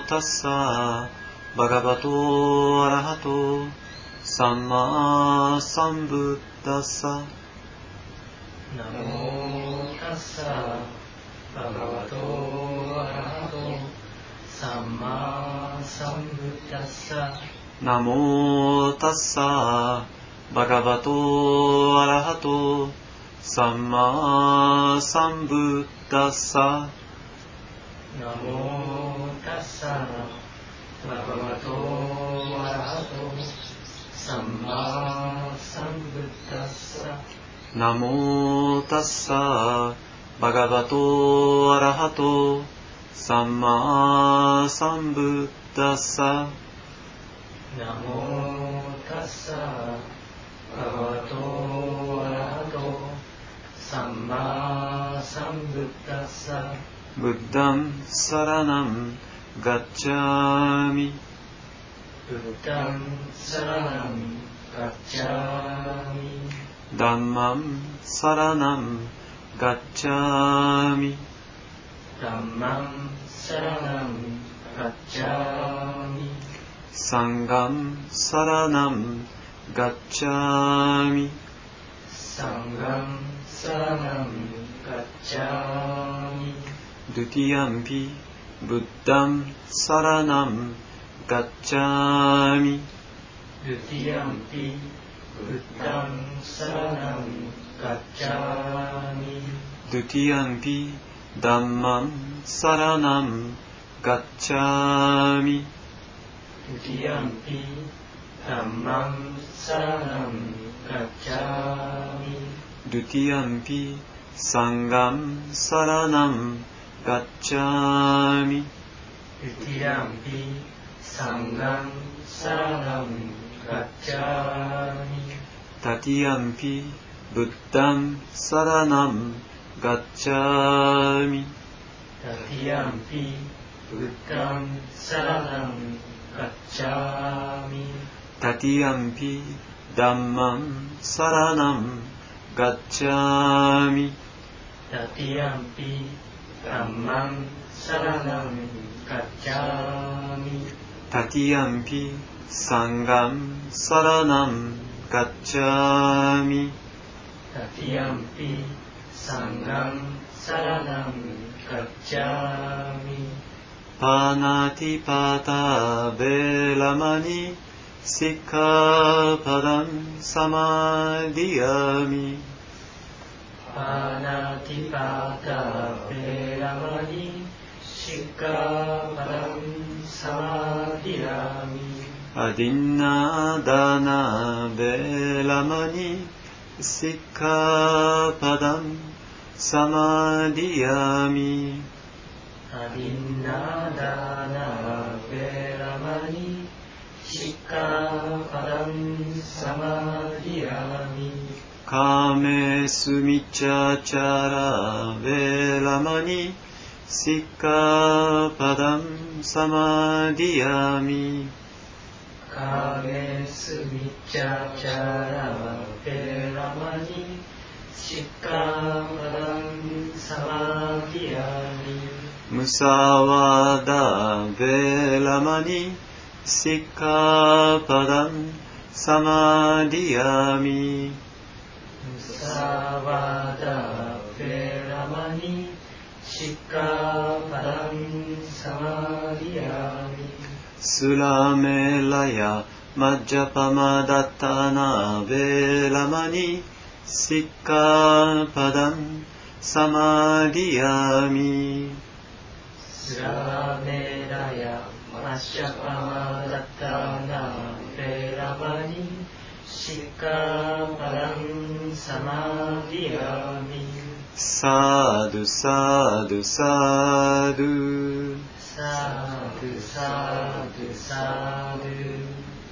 タッサバガバトアラハトサンマサンブッダッサ。 ナモタッサバガバトアラハトサンマサンブッダッサ。 ナモタッサバガバトアラハトサンマサンブッダッサ。 ナモタッサバガバトアラハトサンマサンブッダッサ。 ナモタッサバガバトアラハトサンマサンブッダッサ。 ナモタッサバガバトアラハトサンマサンブッダッサ。 ブッダンサラナンガッチャミ。 ブッダンサラナンガッチャミ。 ダンマンサラナンガッチャミ。 ダンマンサラナンガッチャミ。 サンガンサラナンガッチャミ。 サンガンサラナンガッチャミ。 ドゥティアンピブッダンサラナンガッチャミ。 ドゥティアンピブッダンサラナンガッチャミ。 ドゥティアンピダンマンサラナンガッチャミ。 ドゥティアンピダンマンサラナンガッチャミ。 ドゥティアンピサンガンサラナンガッチャミ。 ドゥティアンピサンガンサラナンガッチャミ。 タティアンピブッダンサラナンガッチャミ。 タティアンピブッダンサラナンガッチャミ。 タティアンピダンマンサラナンガッチャミ。 タティアンピダンマンサラナンガッチャミ。 タティアンピサンガンサラナンガッチャミ。 タティアンピサンガンサラナンガッチャミ。 パナティパタベラマニシッカパダンサマディアミ。 パナティパタベラマニシッカパダンサマディアミ。 アディナダナベラマニシッカパダンサマディアミ。 アディナダナベラマニシッカパダンサマディアミ。 カメスミチャチャラベラマニシッカパダンサマディアミ。 カメスミチャチャラベラマニシッカパダンサマディアミ。 ムサワダベラマニシッカパダンサマディアミ。 ムサワダベラマニシッカパダンサマディアミ。 スラメラヤマッジャパマダタナベラマニシッカパダンサマディアミ。 スラメラヤマシャパマダタナベラマニシッカパダンサマディアミ。 サドゥサドゥサドゥサドゥサドゥサドゥ。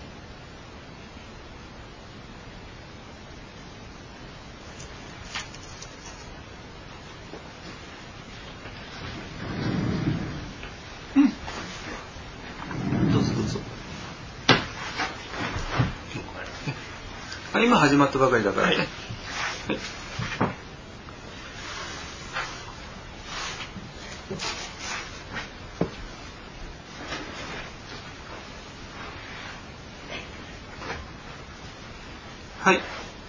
どうぞどうぞ。今始まったばかりだから。はい。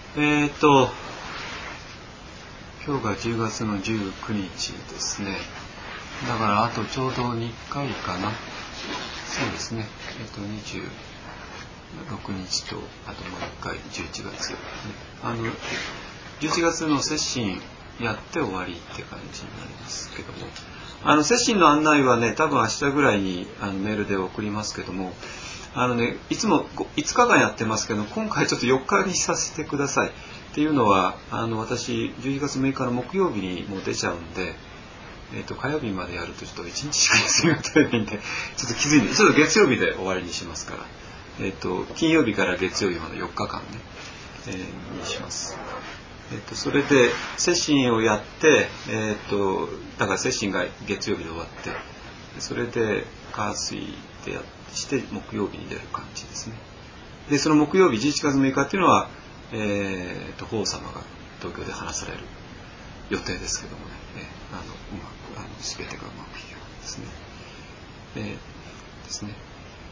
今日が10月の19日ですね。だからあとちょうど2回かな。そうですね。26日とあともう1回11月。11月の接心やって終わりって感じになりますけども、接心の案内はね、多分明日ぐらいにメールで送りますけども、いつも5日間やってますけど、今回ちょっと4日にさせてくださいっていうのは、私11月6日の木曜日にもう出ちゃうんで、火曜日までやるとちょっと1日しか休みが取れないんで、ちょっと気づいて、ちょっと月曜日で終わりにしますから、金曜日から月曜日まで4日間ね、にします。それで接心をやって、だから接心が月曜日で終わって、それで火水でやして木曜日に出る感じですね。でその木曜日11月6日っていうのは、法様が東京で話される予定ですけどもね、全てがうまくいくようですね。ですね。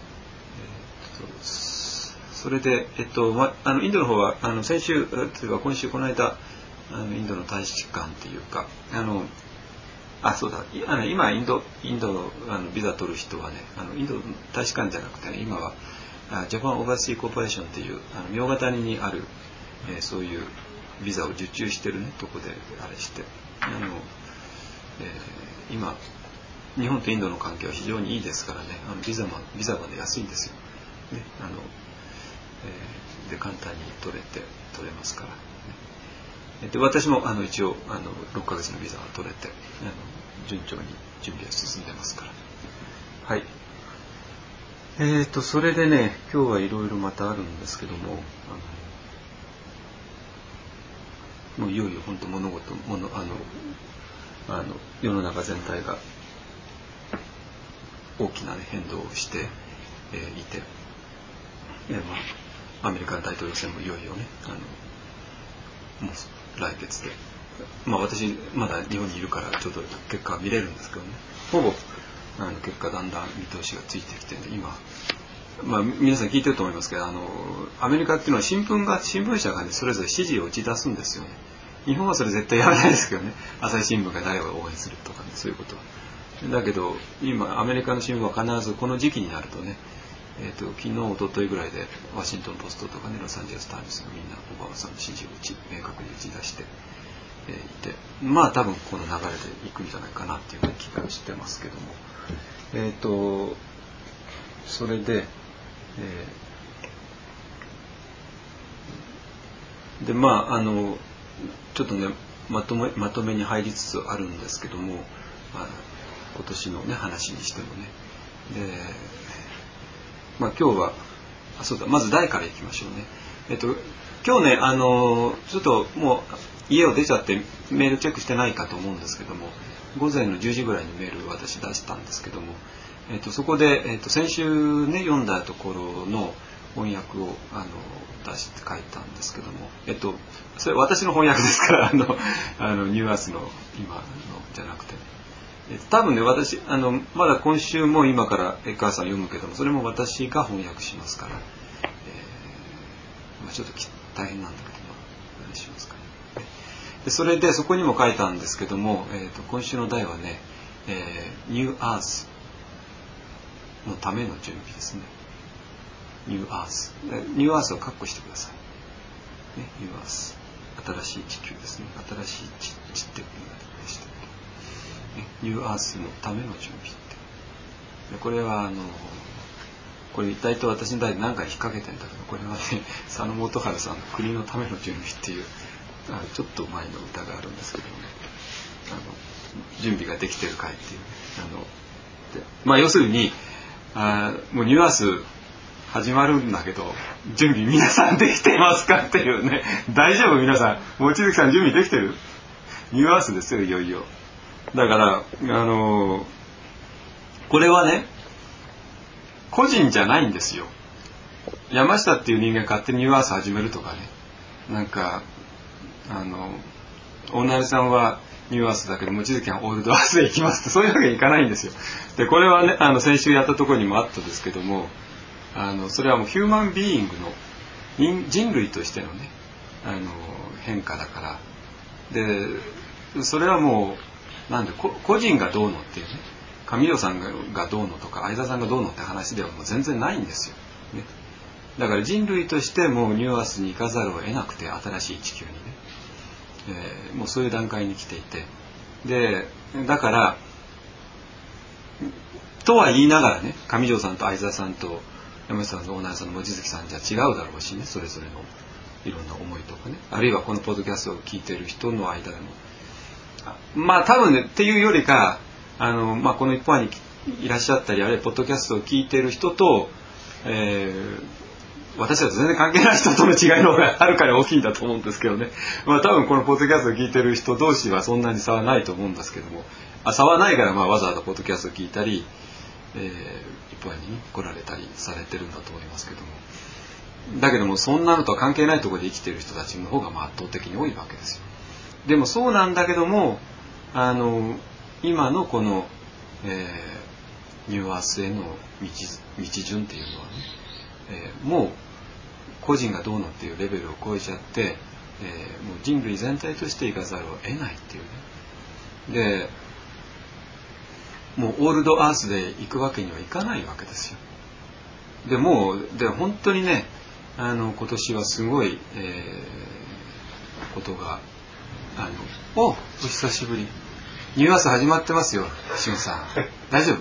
それで、インドの方は先週というか今週この間インドの大使館っていうかそうだ、今インドビザ取る人はね、インド大使館じゃなくて、ね、今はジャパンオーバーシーコーポレーションっていう茗荷谷にある、そういうビザを受注してるねとこであれして今日本とインドの関係は非常にいいですからね、ビザまで安いんですよ、ね、で簡単に取れますから、ね、で私も一応6ヶ月のビザが取れて順調に準備が進んでますから、はい。それでね、今日はいろいろまたあるんですけども、もういよいよ本当世の中全体が大きな、ね、変動をして、いて、アメリカの大統領選もいよいよね、もう来月で、私まだ日本にいるからちょっと結果は見れるんですけどね、ほぼ結果だんだん見通しがついてきて、今、皆さん聞いてると思いますけど、アメリカっていうのは新聞社がねそれぞれ支持を打ち出すんですよね。日本はそれ絶対やらないですけどね、朝日新聞が誰を応援するとかね、そういうことは。だけど今アメリカの新聞は必ずこの時期になるとね、昨日一昨日ぐらいでワシントンポストとかね、ロサンゼルスタイムズがみんなオバマさんの支持を明確に打ち出して、いて、多分この流れでいくんじゃないかなっていう気がしてますけども、それで、でちょっとねまとめに入りつつあるんですけども、今年のね話にしてもね、で今日はそうだ、まず題からいきましょうね。今日ねちょっともう家を出ちゃってメールチェックしてないかと思うんですけども、午前の10時ぐらいにメールを私出したんですけども、そこで、先週ね読んだところの翻訳を出して書いたんですけども、それ私の翻訳ですからニューアースの今のじゃなくて、多分ね私まだ今週も今から江川さん読むけども、それも私が翻訳しますから、ちょっと大変なんだけどお願いしますかね。でそれでそこにも書いたんですけども、今週の題はね、ニューアースのための準備ですね。ニューアース。ニューアースを括弧してください。ね、ニューアース。新しい地球ですね。新しい地っていうのでしたっけ、ね。ニューアースのための準備って。でこれはこれ大体私の代で何回引っ掛けてんだけど、これはね、佐野元春さんの国のための準備っていう、ちょっと前の歌があるんですけどね。準備ができてるかいっていう、要するに、もうニューアース始まるんだけど、準備皆さんできていますかっていうね。大丈夫皆さん、望月さん準備できてる？ニューアースですよ、いよいよ。だからこれはね個人じゃないんですよ。山下っていう人間勝手にニューアース始めるとかね、なんか大成さんはニューアースだけど望月はオールドアースへ行きますって、そういうわけにいかないんですよ。でこれはね先週やったところにもあったんですけども、それはもうヒューマンビーイングの人類としてのね変化だから。でそれはもうなんで個人がどうのっていうね、上條さんがどうのとか相沢さんがどうのって話ではもう全然ないんですよ、ね、だから人類としてもニューアースに行かざるを得なくて、新しい地球にね、もうそういう段階に来ていて、でだからとは言いながらね、上條さんと相沢さんと山下さんと大内さんの望月さんじゃ違うだろうしね、それぞれのいろんな思いとかね、あるいはこのポッドキャストを聞いている人の間でも、まあ多分ねっていうよりか、この一般にいらっしゃったり、あるいはポッドキャストを聞いている人と、私は全然関係ない人との違いの方がはるかに大きいんだと思うんですけどね。多分このポッドキャストを聞いている人同士はそんなに差はないと思うんですけども、差はないからわざわざポッドキャストを聞いたり、一般に来られたりされてるんだと思いますけども、だけどもそんなのとは関係ないところで生きている人たちの方が圧倒的に多いわけですよ。でもそうなんだけども、今のこの、ニューアースへの道順っていうのはね、もう個人がどうのっていうレベルを超えちゃって、もう人類全体としていかざるを得ないっていうね。でもうオールドアースで行くわけにはいかないわけですよ。でもう本当にね、今年はすごい、ことがお久しぶり。ニューアース始まってますよ、しんさん。大丈夫？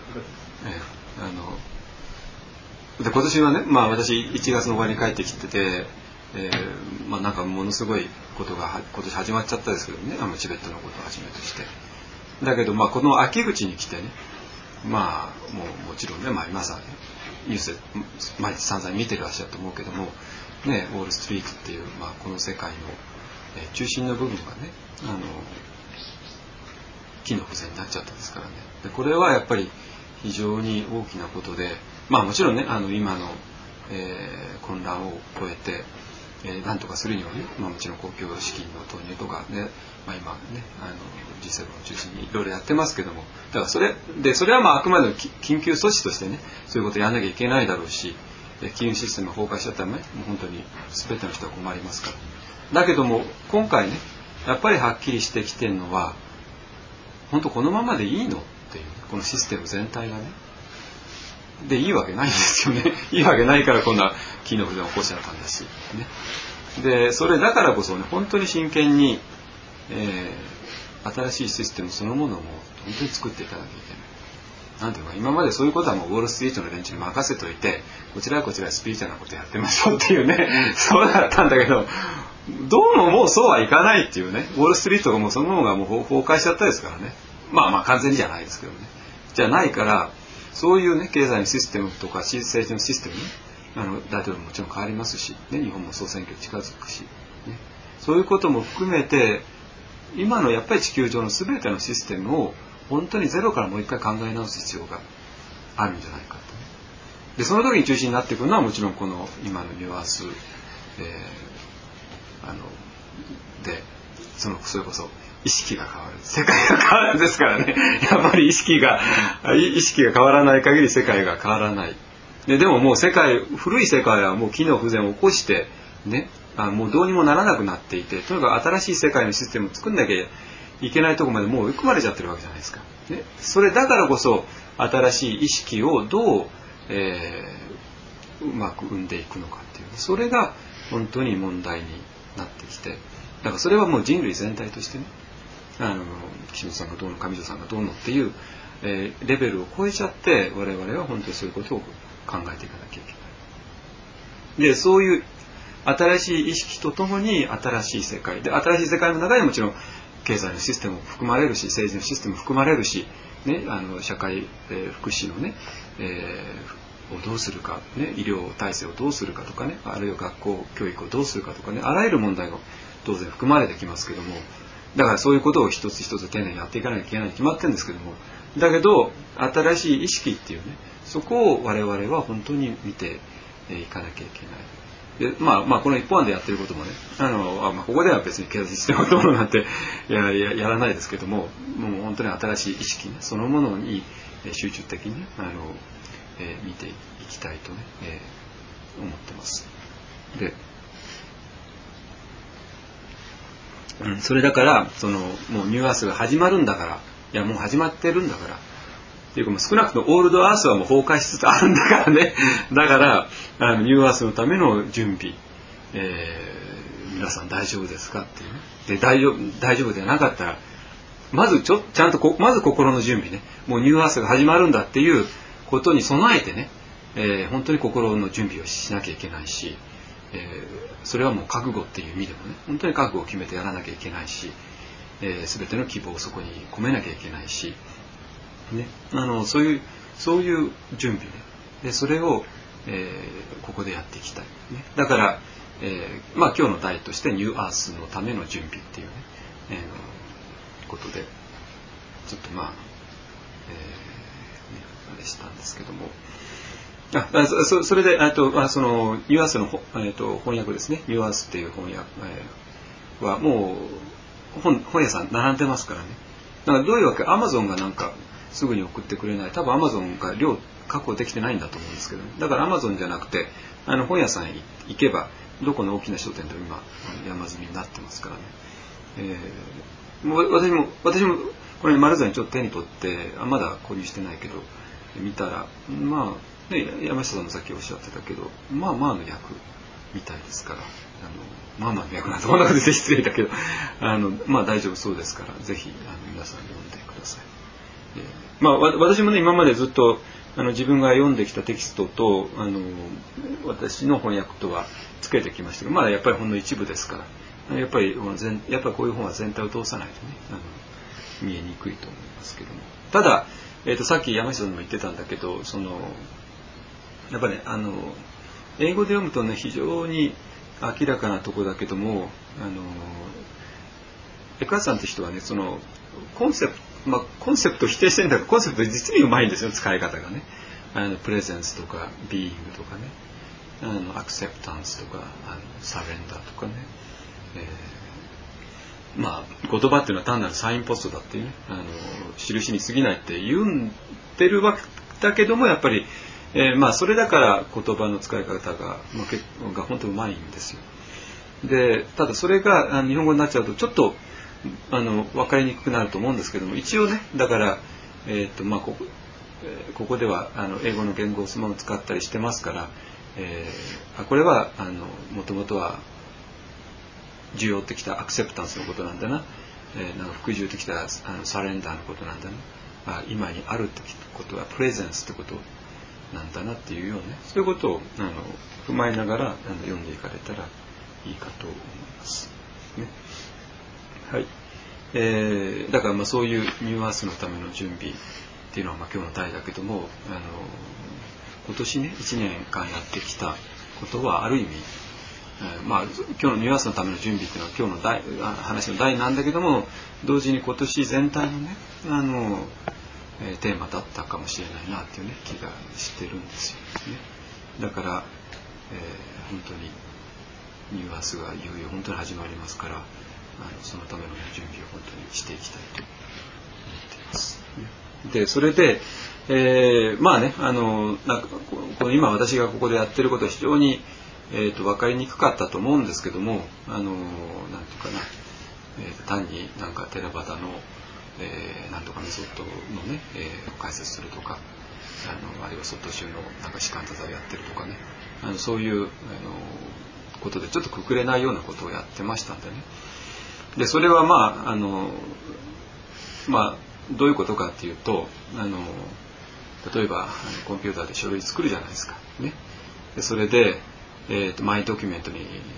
で今年はね、私1月の終わりに帰ってきてて、なんかものすごいことが今年始まっちゃったですけどね、チベットのことをはじめとして。だけどこの秋口に来てね、もちろんね、皆さんニュースで毎日散々見てらっしゃると思うけども、ね、ウォールストリートっていう、この世界の、中心の部分がね、機能不全になっちゃったですからね。でこれはやっぱり非常に大きなことで、もちろんね、今の、混乱を超えて、なんとかするにはね、もちろん公共資金の投入とかね、今ね、G7を中心にいろいろやってますけども、だからそれはあくまでも緊急措置としてね、そういうことをやらなきゃいけないだろうし、金融システムが崩壊しちゃったらね、もう本当に全ての人は困りますから。だけども今回ね、やっぱりはっきりしてきてるのは、本当このままでいいのっていう、このシステム全体がね、でいいわけないんですよね。いいわけないからこんな機能不全を起こしちゃったんだし、ね。でそれだからこそね、本当に真剣に、新しいシステムそのものを本当に作っていかなきゃいけない。なんていうか、今までそういうことはもうウォールストリートの連中に任せといて、こちらはスピリチュアルなことやってましょうっていうね、そうだったんだけど、どうももうそうはいかないっていうね、ウォールストリートがもうそのものがもう崩壊しちゃったですからね。完全にじゃないですけどね。じゃないから、そういうね、経済のシステムとか政治のシステムね、大統領ももちろん変わりますし、ね、日本も総選挙近づくし、ね、そういうことも含めて、今のやっぱり地球上の全てのシステムを本当にゼロからもう一回考え直す必要があるんじゃないかと。でその時に中心になってくるのはもちろんこの今のニューアース、でそれこそ意識が変わる、世界が変わるんですからね。やっぱり意識が変わらない限り世界が変わらない。でももう古い世界はもう機能不全を起こしてね、もうどうにもならなくなっていて、とにかく新しい世界のシステムを作んなきゃいけないところまでもう追い込まれちゃってるわけじゃないですか、ね、それだからこそ新しい意識をどう、うまく生んでいくのかっていう、それが本当に問題になってきて、だからそれはもう人類全体としてね、岸本さんがどうの上條さんがどうのっていう、レベルを超えちゃって、我々は本当にそういうことを考えていかなきゃいけない。でそういう新しい意識とともに新しい世界で、新しい世界の中にもちろん経済のシステムも含まれるし、政治のシステムも含まれるし、ね、社会、福祉のね、をどうするか、ね、医療体制をどうするかとかね、あるいは学校教育をどうするかとかね、あらゆる問題が当然含まれてきますけども、だからそういうことを一つ一つ丁寧にやっていかなきゃいけないに決まってるんですけども、だけど新しい意識っていうね、そこを我々は本当に見ていかなきゃいけない。でこの一方案でやってることもね、ここでは別に経済システムのものなんてやらないですけども、もう本当に新しい意識、ね、そのものに集中的に、見ていきたいとね、思ってます。でそれだからもうニューアースが始まるんだから、いやもう始まってるんだからっていうか、もう少なくともオールドアースはもう崩壊しつつあるんだからね。だからニューアースのための準備、皆さん大丈夫ですかっていうね。で大丈夫でなかったら、まずちゃんとまず心の準備ね。もうニューアースが始まるんだっていうことに備えてね、本当に心の準備をしなきゃいけないし、それはもう覚悟っていう意味でもね、本当に覚悟を決めてやらなきゃいけないし、全ての希望をそこに込めなきゃいけないし、ね、そういう準備ね。でそれを、ここでやっていきたい、ね。だから、今日の題としてニューアースのための準備っていうね、ことでちょっとあれしたんですけども、それでそのニューアースの、翻訳ですね。ニューアースっていう翻訳、はもう本屋さん並んでますからね。だからどういうわけ、アマゾンがなんかすぐに送ってくれない、多分アマゾンが量確保できてないんだと思うんですけど、ね、だからアマゾンじゃなくて本屋さん行けばどこの大きな書店でも今山積みになってますからね。私もこれ丸座にちょっと手に取ってまだ購入してないけど見たら、ね、山下さんもさっきおっしゃってたけど、の役みたいですから、の役なんてこんなことで失礼だけど大丈夫そうですから、ぜひ皆さん読んでください。私もね、今までずっと自分が読んできたテキストと私の翻訳とはつけてきましたけど、やっぱりほんの一部ですから、やっぱりこういう本は全体を通さないとね見えにくいと思いますけども、ただ、さっき山下さんも言ってたんだけど、やっぱりね、英語で読むとね、非常に明らかなとこだけども、エカーさんって人はね、コンセプトを否定してんだけど、コンセプト実にうまいんですよ、使い方がね。プレゼンスとかビーイングとかね、アクセプタンスとかサレンダーとかね、言葉っていうのは単なるサインポストだっていうね、印に過ぎないって言ってるわけだけども、やっぱり、それだから言葉の使い方が本当にうまいんですよ。でただそれが日本語になっちゃうとちょっと分かりにくくなると思うんですけども、一応ね、だから、ここでは英語の言語をそのまま使ったりしてますから、これはもともとは需要ってきたアクセプタンスのことなんだな、服従ってきたサレンダーのことなんだな、今にあるってことはプレゼンスってことなんだなっていうような、ね、そういうことを踏まえながら読んでいかれたらいいかと思います、ね。はい。だからそういうニューアースのための準備っていうのは今日の題だけども、今年ね1年間やってきたことはある意味、今日のニューアースのための準備っていうのは今日の話の題なんだけども、同時に今年全体のねテーマだったかもしれないなっていうね気がしてるんですよね。だから、本当にニューアースがいよいよ本当に始まりますから、そのための準備を本当にしていきたいと思っています。でそれで、なんかこの今私がここでやってることは非常に、分かりにくかったと思うんですけども、なんていうかな、単になんかテラバタの、なんとかメソッドのね、解説するとか、あるいは外州のなんか士官座をやってるとかね、そういうことでちょっとくくれないようなことをやってましたんでね。でそれはどういうことかっていうと、例えばコンピューターで書類作るじゃないですか、ね。でそれで、マイドキュメントに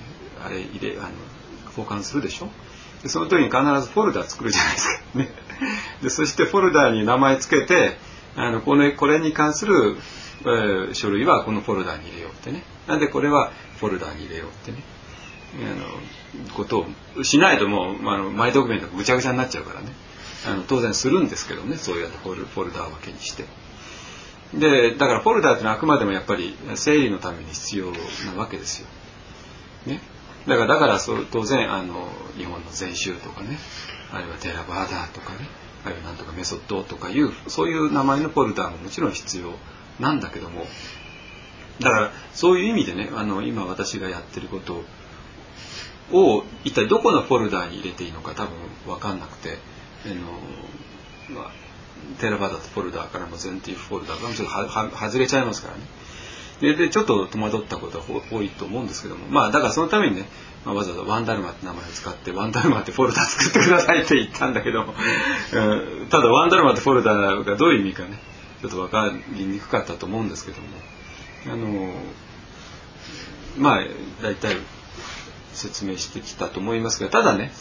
交換するでしょ。でその時に必ずフォルダ作るじゃないですか、ね。でそしてフォルダに名前つけて、これに関する、書類はこのフォルダに入れようってね。なんでこれはフォルダに入れようってね。ことをしないともう、マイドキュメントがぐちゃぐちゃになっちゃうからね。当然するんですけどね、そうやってフォルダ分けにして。でだからフォルダってのはあくまでもやっぱり整理のために必要なわけですよ。ね。だから当然日本の禅宗とかね、あるいはテラバーダーとかね、あるいはなんとかメソッドとかいうそういう名前のフォルダももちろん必要なんだけども、だからそういう意味でね、今私がやってることを一体どこのフォルダーに入れていいのか多分分かんなくて、テラバダとフォルダーからも全ティフォルダーからもちょっと外れちゃいますからね。でちょっと戸惑ったことは多いと思うんですけども、だからそのためにね、わざわざワンダルマって名前を使ってワンダルマってフォルダ作ってくださいって言ったんだけど、ただワンダルマってフォルダがどういう意味かねちょっと分かりにくかったと思うんですけども、大体説明してきたと思いますが、ただね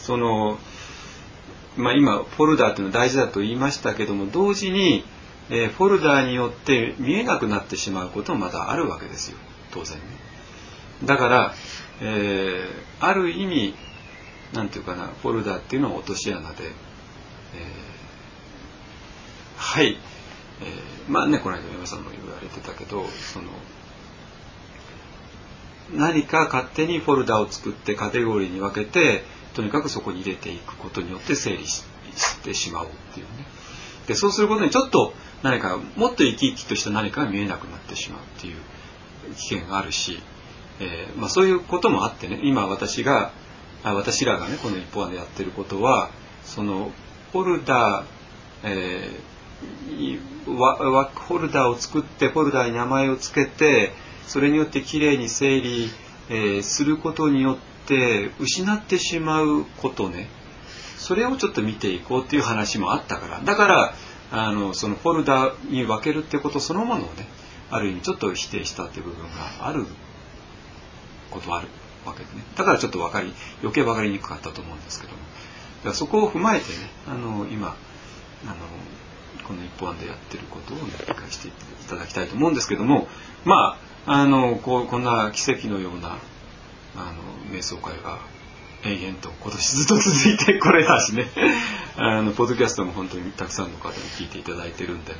今フォルダーというのは大事だと言いましたけども、同時にフォルダーによって見えなくなってしまうこともまだあるわけですよ、当然ね。だから、ある意味なんていうかな、フォルダーっていうのは落とし穴で、この間皆さんも言われてたけど、何か勝手にフォルダを作ってカテゴリーに分けてとにかくそこに入れていくことによって整理してしまおうっていうね。でそうすることにちょっと何かもっと生き生きとした何かが見えなくなってしまうっていう危険があるし、そういうこともあってね、今私らがねこの一方案でやってることは、そのフォルダを作ってフォルダに名前をつけて、それによってきれいに整理、することによって失ってしまうことね、それをちょっと見ていこうっていう話もあったから、だからそのフォルダに分けるってことそのものをね、ある意味ちょっと否定したっていう部分があることはあるわけでね。だからちょっと余計分かりにくかったと思うんですけども、だからそこを踏まえてね、今この一方案でやってることを、ね、理解していただきたいと思うんですけども、こんな奇跡のような瞑想会が延々と今年ずっと続いてこれだしねポッドキャストも本当にたくさんの方に聞いていただいてるんでね、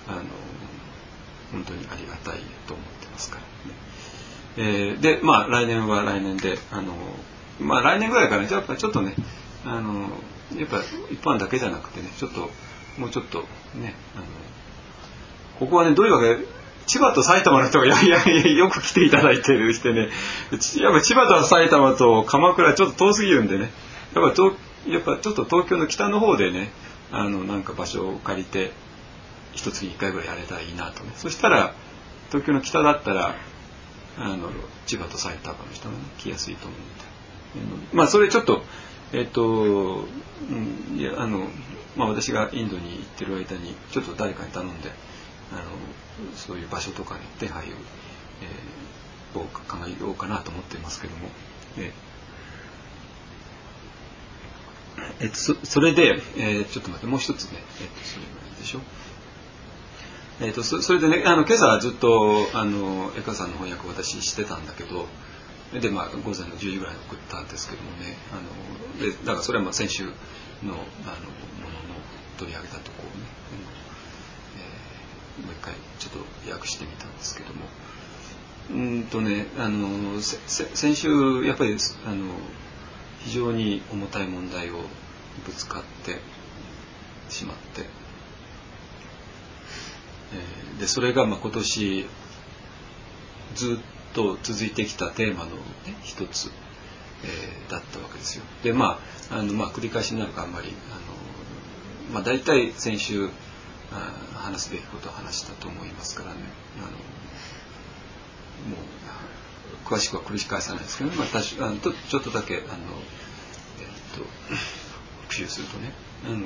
本当にありがたいと思ってますからね。で来年は来年で来年ぐらいからね、やっぱちょっとねやっぱ一般だけじゃなくてね、ちょっともうちょっとねここはね、どういうわけで千葉と埼玉の人がよく来ていただいてるしてね、やっぱ千葉と埼玉と鎌倉ちょっと遠すぎるんでね、やっぱちょっと東京の北の方でねなんか場所を借りて一月に1回ぐらいやれたらいいなとね。そしたら東京の北だったら千葉と埼玉の人が、ね、来やすいと思うんで、それちょっと私がインドに行ってる間にちょっと誰かに頼んでそういう場所とかね手配を考えようかなと思っていますけども、それで、ちょっと待って、もう一つね、それがいいでしょ。それでね、今朝はずっと江川さんの翻訳を私してたんだけど、で午前の10時ぐらいに送ったんですけどもね、だからそれは先週のものの取り上げたところをね、もう一回ちょっと訳してみたんですけども、先週やっぱり非常に重たい問題をぶつかってしまって、でそれが今年ずっと続いてきたテーマの、ね、一つ、だったわけですよ。で繰り返しになるかあんまり大体先週話すべきことを話したと思いますからね、もう詳しくは繰り返さないですけど、ちょっとだけ復習するとね、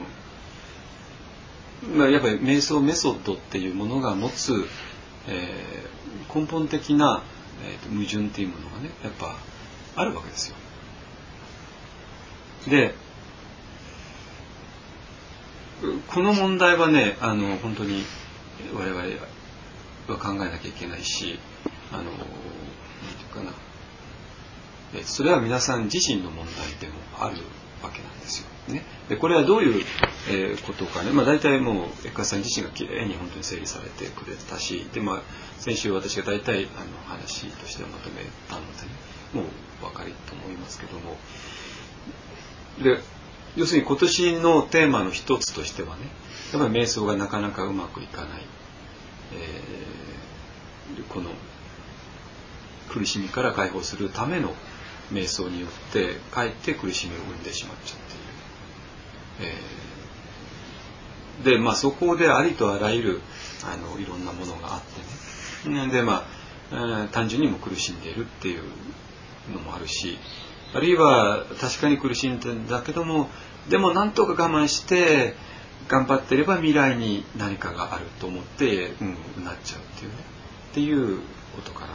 やっぱり瞑想メソッドっていうものが持つ、根本的な、矛盾っていうものがねやっぱあるわけですよ。でこの問題はね本当に我々は考えなきゃいけないし、なんていうかな、それは皆さん自身の問題でもあるわけなんですよ、ね。でこれはどういう、ことかね、大体もう江川さん自身がきれいに本当に整理されてくれたし、で先週私が大体話としてはまとめたので、ね、もうお分かりと思いますけども、で要するに今年のテーマの一つとしてはね、やっぱり瞑想がなかなかうまくいかない、この苦しみから解放するための、 瞑想によってかえって苦しみを生んでしまっちゃっている、でそこでありとあらゆるいろんなものがあってね、で単純にも苦しんでいるっていうのもあるし、あるいは確かに苦しんでるんだけども、でもなんとか我慢して頑張ってれば未来に何かがあると思ってなっちゃうっていうね、っていうことから、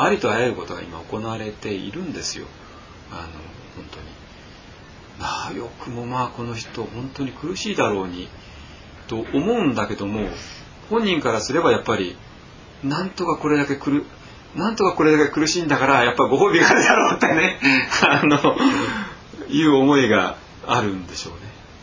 ありとあらゆることが今行われているんですよ。本当によくもこの人本当に苦しいだろうにと思うんだけども、本人からすればやっぱりなんとかこれだけ苦しいんだからやっぱご褒美があるだろうってねいう思いがあるんでしょ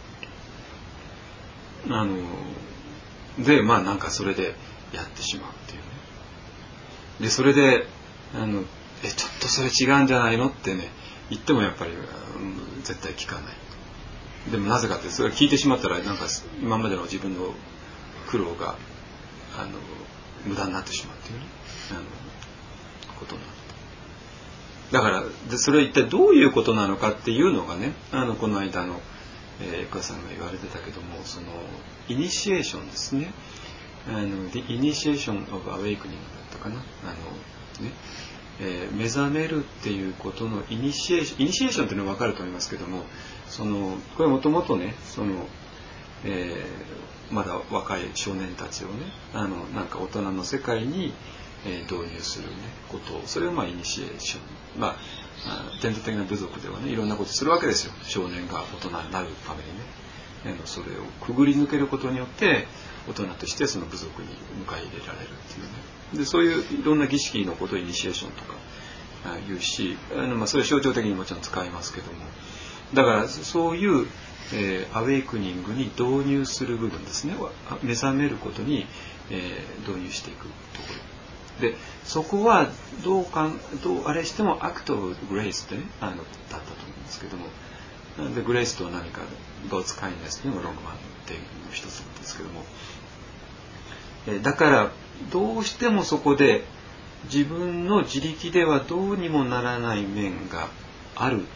うね。でなんかそれでやってしまうっていうね。でそれでちょっとそれ違うんじゃないのってね言ってもやっぱり、絶対聞かない。でもなぜかってそれ聞いてしまったらなんか今までの自分の苦労が無駄になってしまうっていうねことになる。だからそれは一体どういうことなのかっていうのがね、この間のエクアさんが言われてたけども、そのイニシエーションですね。The Initiation of Awakening だったかな。目覚めるっていうことのイニシエーションっていうのは分かると思いますけども、これもともとねまだ若い少年たちをねなんか大人の世界に導入する、ね、ことを、それをイニシエーション、伝統的な部族ではねいろんなことするわけですよ。少年が大人になるためにね、それをくぐり抜けることによって大人としてその部族に迎え入れられるっていうね。でそういういろんな儀式のことをイニシエーションとか言うし、それは象徴的にもちろん使いますけども、だからそういう、アウェイクニングに導入する部分ですね。目覚めることに、導入していくところで、そこはどうあれしてもアクト・オブ・グレイスってねだったと思うんですけども、でグレイスとは何か God's kindness のロングマンっていう一つなんですけども、だからどうしてもそこで自分の自力ではどうにもならない面がある。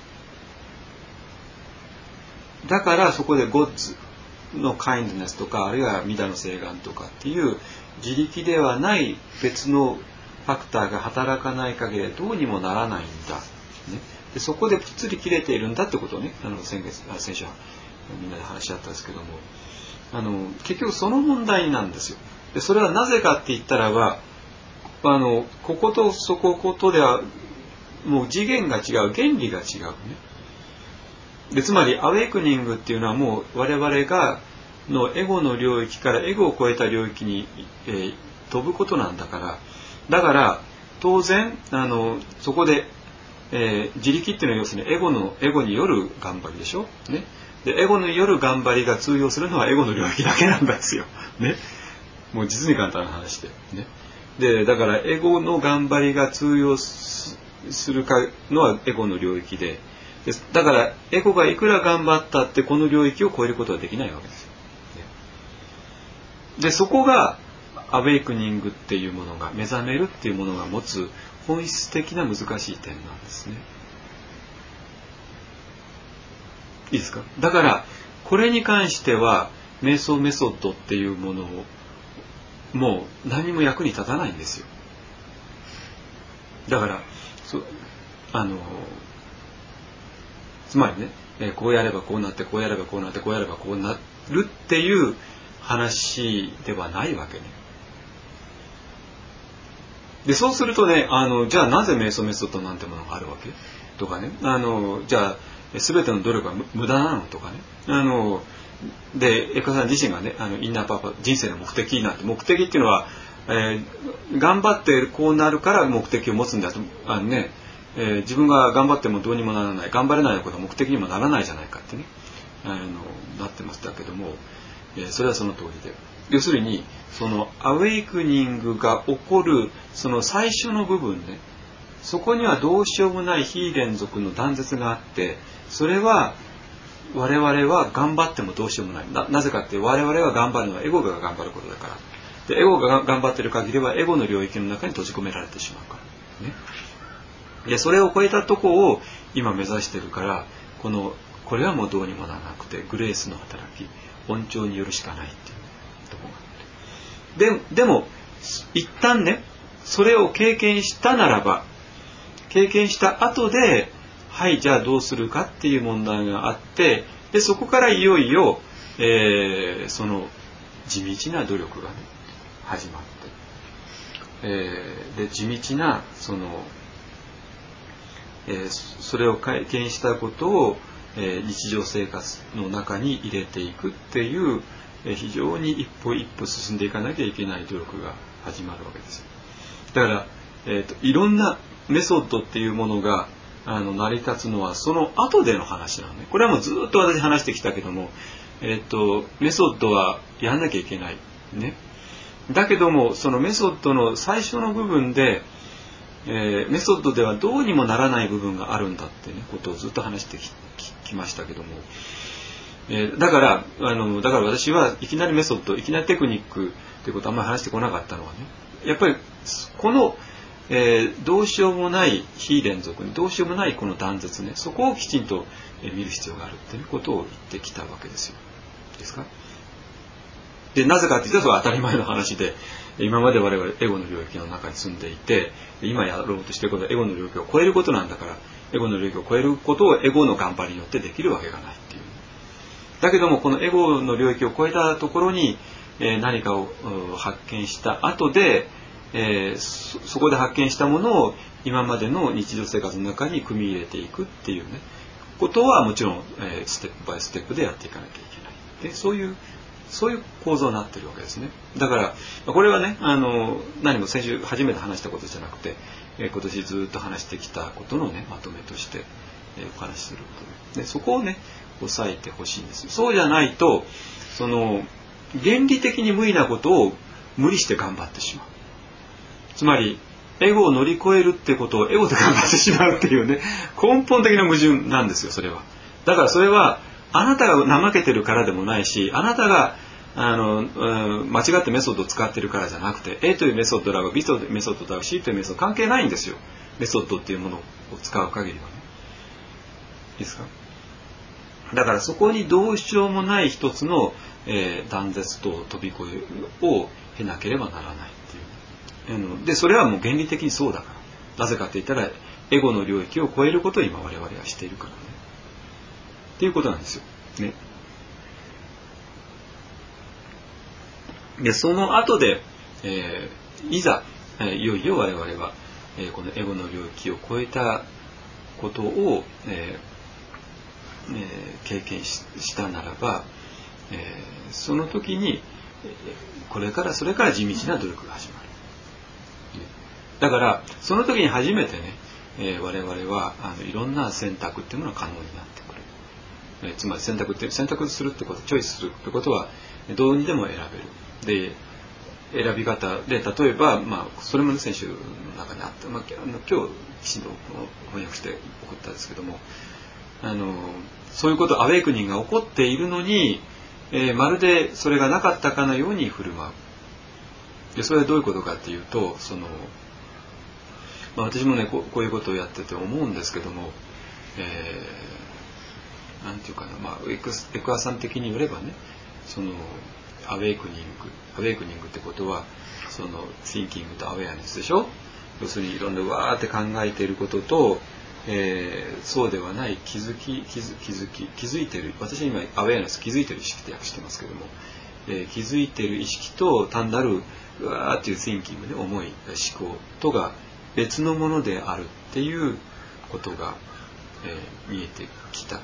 だからそこで God's の kindness とか、あるいは弥陀の誓願とかっていう自力ではない別のファクターが働かない限りどうにもならないんだ、ね、でそこでぷっつり切れているんだってことをね先週みんなで話し合ったんですけども、結局その問題なんですよ。でそれはなぜかって言ったらばこことそことではもう次元が違う、原理が違うね。でつまりアウェイクニングっていうのはもう我々がのエゴの領域からエゴを超えた領域に、飛ぶことなんだから、だから当然そこで、自力っていうのは要するにエゴによる頑張りでしょ、ね、でエゴによる頑張りが通用するのはエゴの領域だけなんですよ、ね、もう実に簡単な話で、ね、でだからエゴの頑張りが通用するのはエゴの領域で、だからエゴがいくら頑張ったってこの領域を超えることはできないわけですよ。でそこがアウェイクニングっていうものが、目覚めるっていうものが持つ本質的な難しい点なんですね。いいですか。だからこれに関しては瞑想メソッドっていうものをもう何も役に立たないんですよ。だからつまりね、こうやればこうなって、こうやればこうなって、こうやればこうなるっていう話ではないわけね。でそうするとね、じゃあなぜ瞑想メソッドなんてものがあるわけとかね、じゃあ全ての努力は無駄なのとかね、でエクさん自身がねインナーパーパス、人生の目的なんて、目的っていうのは、頑張ってこうなるから目的を持つんだと、自分が頑張ってもどうにもならない、頑張れないことは目的にもならないじゃないかってねなってましたけども、それはその通りで、要するにそのアウェイクニングが起こるその最初の部分ね、そこにはどうしようもない非連続の断絶があって、それは我々は頑張ってもどうしようもない。なぜかって我々が頑張るのはエゴが頑張ることだから。でエゴが頑張っている限りはエゴの領域の中に閉じ込められてしまうからね。 でそれを超えたとこを今目指してるから、これはもうどうにもならなくて、グレースの働き、恩寵によるしかないっていうところがあって、でも一旦ね、それを経験したならば、経験した後で、はい、じゃあどうするかっていう問題があって、でそこからいよいよ、その地道な努力が、ね、始まって、で地道なそれを経験したことを、日常生活の中に入れていくっていう、非常に一歩一歩進んでいかなきゃいけない努力が始まるわけですよ。だから、いろんなメソッドっていうものが成り立つのはその後での話なのね。これはもうずっと私話してきたけども、メソッドはやんなきゃいけないね。だけどもそのメソッドの最初の部分で、メソッドではどうにもならない部分があるんだってねことをずっと話してきましたけども、だから私はいきなりメソッド、いきなりテクニックっていうことをあんまり話してこなかったのはね、やっぱりこの、どうしようもない非連続にどうしようもないこの断絶ね、そこをきちんと見る必要があるっていうことを言ってきたわけですよ。ですか。でなぜかって言ったら当たり前の話で、今まで我々エゴの領域の中に住んでいて、今やろうとしていることはエゴの領域を超えることなんだから、エゴの領域を超えることをエゴの頑張りによってできるわけがないっていう。だけどもこのエゴの領域を超えたところに、何かを発見した後で、そこで発見したものを今までの日常生活の中に組み入れていくっていうねことはもちろん、ステップバイステップでやっていかなきゃいけない。でそういう構造になってるわけですね。だからこれはね何も先週初めて話したことじゃなくて、今年ずっと話してきたことのねまとめとして、お話しすることで、そこをね押さえてほしいんです。そうじゃないと原理的に無理なことを無理して頑張ってしまう。つまりエゴを乗り越えるってことをエゴで頑張ってしまうっていうね根本的な矛盾なんですよ。それはだからそれはあなたが怠けてるからでもないし、あなたが間違ってメソッドを使ってるからじゃなくて、 A というメソッドだが B というメソッドだが C というメソッド関係ないんですよ。メソッドっていうものを使う限りはね。いいですか。だからそこにどうしようもない一つの、断絶と飛び越えを経なければならないっていう。でそれはもう原理的にそうだから。なぜかって言ったらエゴの領域を超えることを今我々はしているからねっていうことなんですよね。でその後で、いざ、いよいよ我々は、このエゴの領域を超えたことを、経験したならば、その時にそれから地道な努力が始まる。だからその時に初めてね、我々はいろんな選択っていうものが可能になってくる。つまり選択するってこと、チョイスするってことはどうにでも選べる。で選び方で例えば、それも、ね、先週の中にあった、今日きちんと翻訳して送ったんですけども、そういうことアウェイクニングが起こっているのに、まるでそれがなかったかのように振る舞う。でそれはどういうことかっていうと、私もねこういうことをやってて思うんですけども、なんていうかな、エクアさん的に言えばね、アウェイクニングってことはthinking とアウェアネスでしょ。要するにいろんなわーって考えていることと、そうではない気づいている、私は今アウェアネス気づいている意識って訳してますけども、気づいている意識と単なるうわーっていう thinking で思い思考とが別のものであるっていうことが、見えてきた、ね。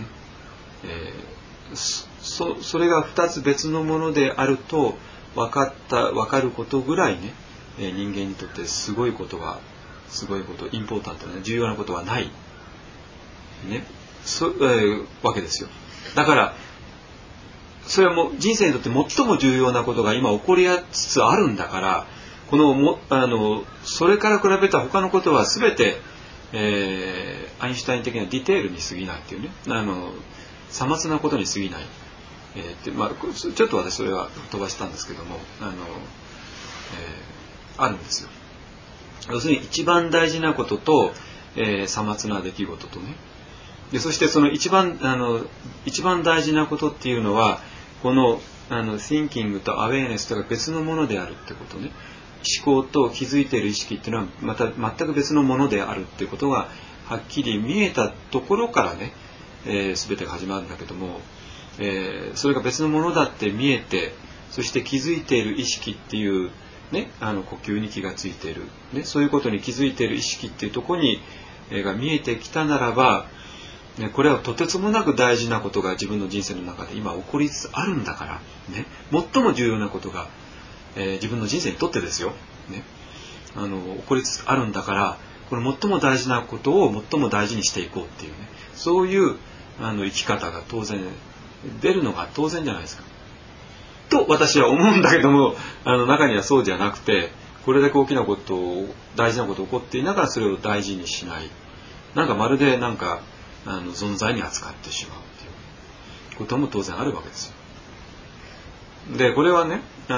それが2つ別のものであると分かることぐらいね、人間にとってすごいことインポータントな重要なことはない、ねわけですよ。だからそれはもう人生にとって最も重要なことが今起こりつつあるんだから、それから比べた他のことは全て、アインシュタイン的なディテールに過ぎないっていうね、さまつなことに過ぎない、ちょっと私それは飛ばしたんですけども、あるんですよ。要するに一番大事なことと、 さまつな出来事とね、でそしてその一番大事なことっていうのはこのthinking と awareness とが別のものであるってことね。思考と気づいている意識っていうのはまた全く別のものであるっていうことがはっきり見えたところからね、全てが始まるんだけども、それが別のものだって見えて、そして気づいている意識っていうね、呼吸に気がついている、ね、そういうことに気づいている意識っていうところに、が見えてきたならば、ね、これはとてつもなく大事なことが自分の人生の中で今起こりつつあるんだから、ね、最も重要なことが、自分の人生にとってですよ、ね、起こりつつあるんだから、この最も大事なことを最も大事にしていこうっていうね、そういう生き方が当然出るのが当然じゃないですかと私は思うんだけども、中にはそうじゃなくて、これだけ大きなことを大事なことが起こっていながらそれを大事にしない、なんかまるでなんか存在に扱ってしまうっていうことも当然あるわけですよ。でこれはね、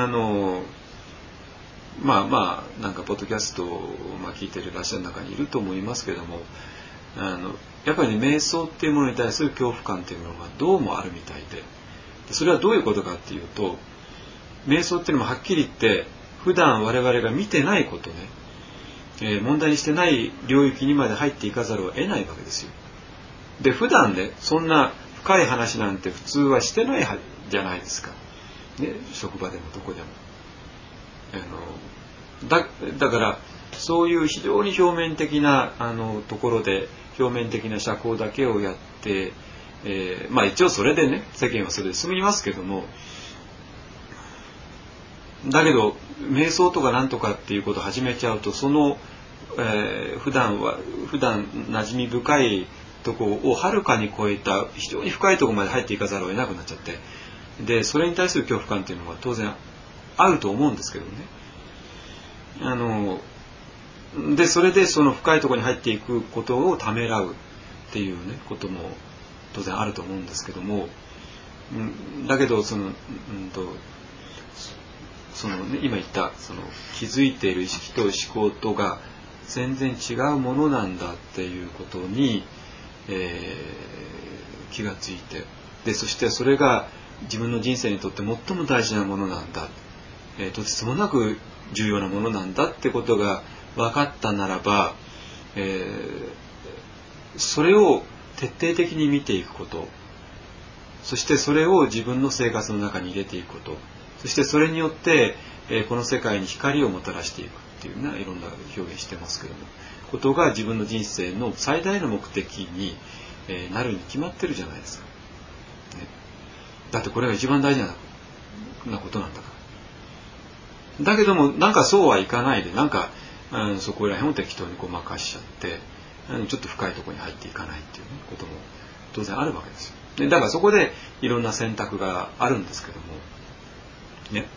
なんかポッドキャストを聞いていらっしゃる中にいると思いますけども、やっぱりね、瞑想っていうものに対する恐怖感っていうものがどうもあるみたいで、それはどういうことかっていうと、瞑想っていうのもはっきり言って普段我々が見てないことね、問題にしてない領域にまで入っていかざるを得ないわけですよ。で普段ね、そんな深い話なんて普通はしてないじゃないですか、ね、職場でもどこでも。だからそういう非常に表面的なところで表面的な社交だけをやって、一応それでね、世間はそれで済みますけども、だけど瞑想とかなんとかっていうことを始めちゃうと、その、普段馴染み深いところをはるかに超えた非常に深いところまで入っていかざるを得なくなっちゃって、でそれに対する恐怖感っていうのは当然あると思うんですけどね。でそれでその深いところに入っていくことをためらうっていうねことも当然あると思うんですけども、だけどその、今言ったその気づいている意識と思考とが全然違うものなんだっていうことに、気がついて、でそしてそれが自分の人生にとって最も大事なものなんだ、とてつもなく重要なものなんだってことが分かったならば、それを徹底的に見ていくこと、そしてそれを自分の生活の中に入れていくこと、そしてそれによって、この世界に光をもたらしていくっていうね、いろんな表現してますけども、ことが自分の人生の最大の目的に、なるに決まってるじゃないですか、ね、だってこれが一番大事なことなんだから。だけどもなんかそうはいかないで、なんかそこら辺を適当にこう任しちゃって、ちょっと深いところに入っていかないっていう、ね、ことも当然あるわけですよ。でだからそこでいろんな選択があるんですけどもね、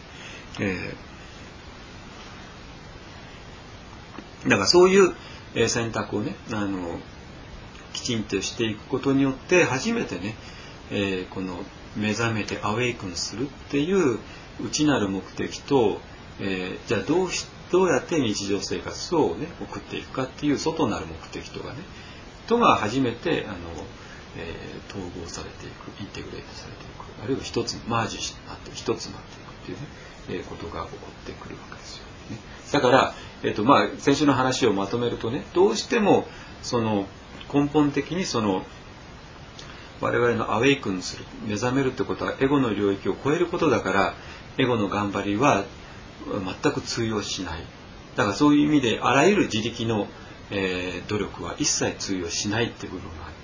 だからそういう選択をね、きちんとしていくことによって初めてね、この目覚めてアウェイクンするっていう内なる目的と、じゃあどうやって日常生活を、ね、送っていくかっていう外なる目的とかねとが初めて統合されていく、インテグレートされていく、あるいは一つマージになって一つになっていくっていうね、ことが起こってくるわけですよ、ね。だから、先週の話をまとめるとね、どうしてもその根本的にその我々のアウェイクンする、目覚めるってことはエゴの領域を超えることだから、エゴの頑張りは全く通用しない。だからそういう意味であらゆる自力の、努力は一切通用しないっていう部分があって、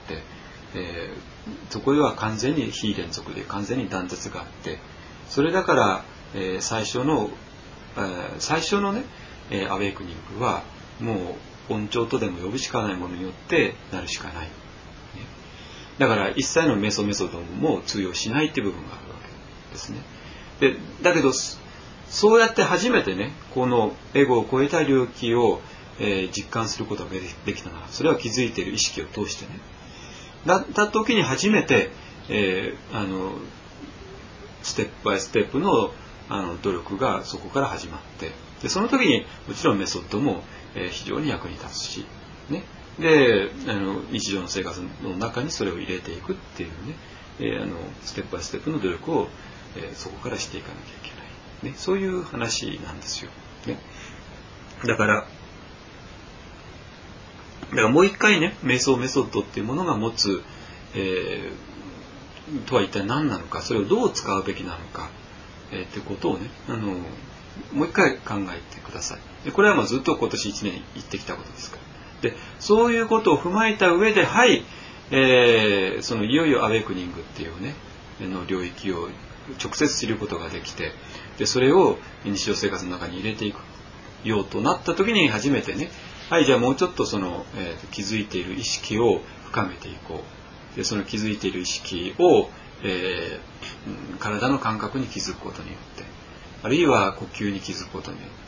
そこでは完全に非連続で完全に断絶があって、それだから、最初のね、アウェイクニングはもう恩寵とでも呼ぶしかないものによってなるしかない、ね、だから一切のメソドも通用しないっていう部分があるわけですね。でだけどそうやって初めてね、このエゴを超えた領域を、実感することができたなら、それは気づいている意識を通してね、だった時に初めて、ステップバイステップの努力がそこから始まって、でその時にもちろんメソッドも、非常に役に立つし、ね、 で日常の生活の中にそれを入れていくっていうね、ステップバイステップの努力を、そこからしていかなきゃいけない、ね、そういう話なんですよ、ね、だからもう一回ね、瞑想メソッドっていうものが持つ、とは一体何なのか、それをどう使うべきなのか、ってことをね、もう一回考えてください。でこれはずっと今年1年言ってきたことですから。でそういうことを踏まえた上で、はい、そのいよいよアウェイクニングっていうねの領域を直接知ることができて、でそれを日常生活の中に入れていくようとなった時に初めてね、はい、じゃあもうちょっとその、気づいている意識を深めていこう。でその気づいている意識を、体の感覚に気づくことによって、あるいは呼吸に気づくことによって、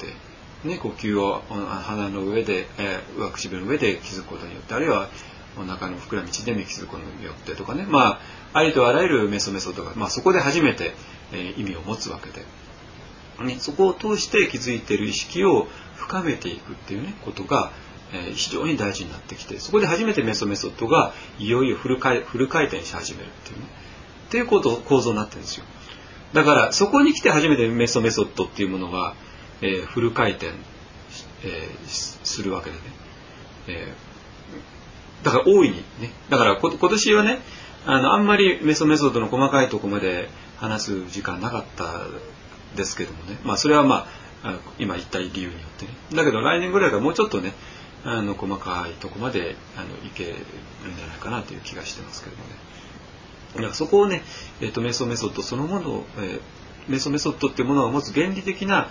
ね、呼吸を鼻の上で、上唇の上で気づくことによって、あるいはお腹の膨らみ縮み気づくことによってとかね、ありとあらゆるメソッドが、そこで初めて、意味を持つわけで、ね、そこを通して気づいている意識を深めていくっていうねことが、非常に大事になってきて、そこで初めてメソッドがいよいよフル回転し始めるっていうねっていう構造になってるんですよ。だからそこに来て初めてメソッドっていうものが、フル回転、するわけでね、だから大いにね、だから今年はねあんまりメソッドの細かいところまで話す時間なかったですけどもね、それは今言った理由によってね、だけど来年ぐらいからもうちょっとね細かいとこまでいけるんじゃないかなという気がしてますけどもね。だからそこをね、メソッドそのものを、メソッドっていうものが持つ原理的な、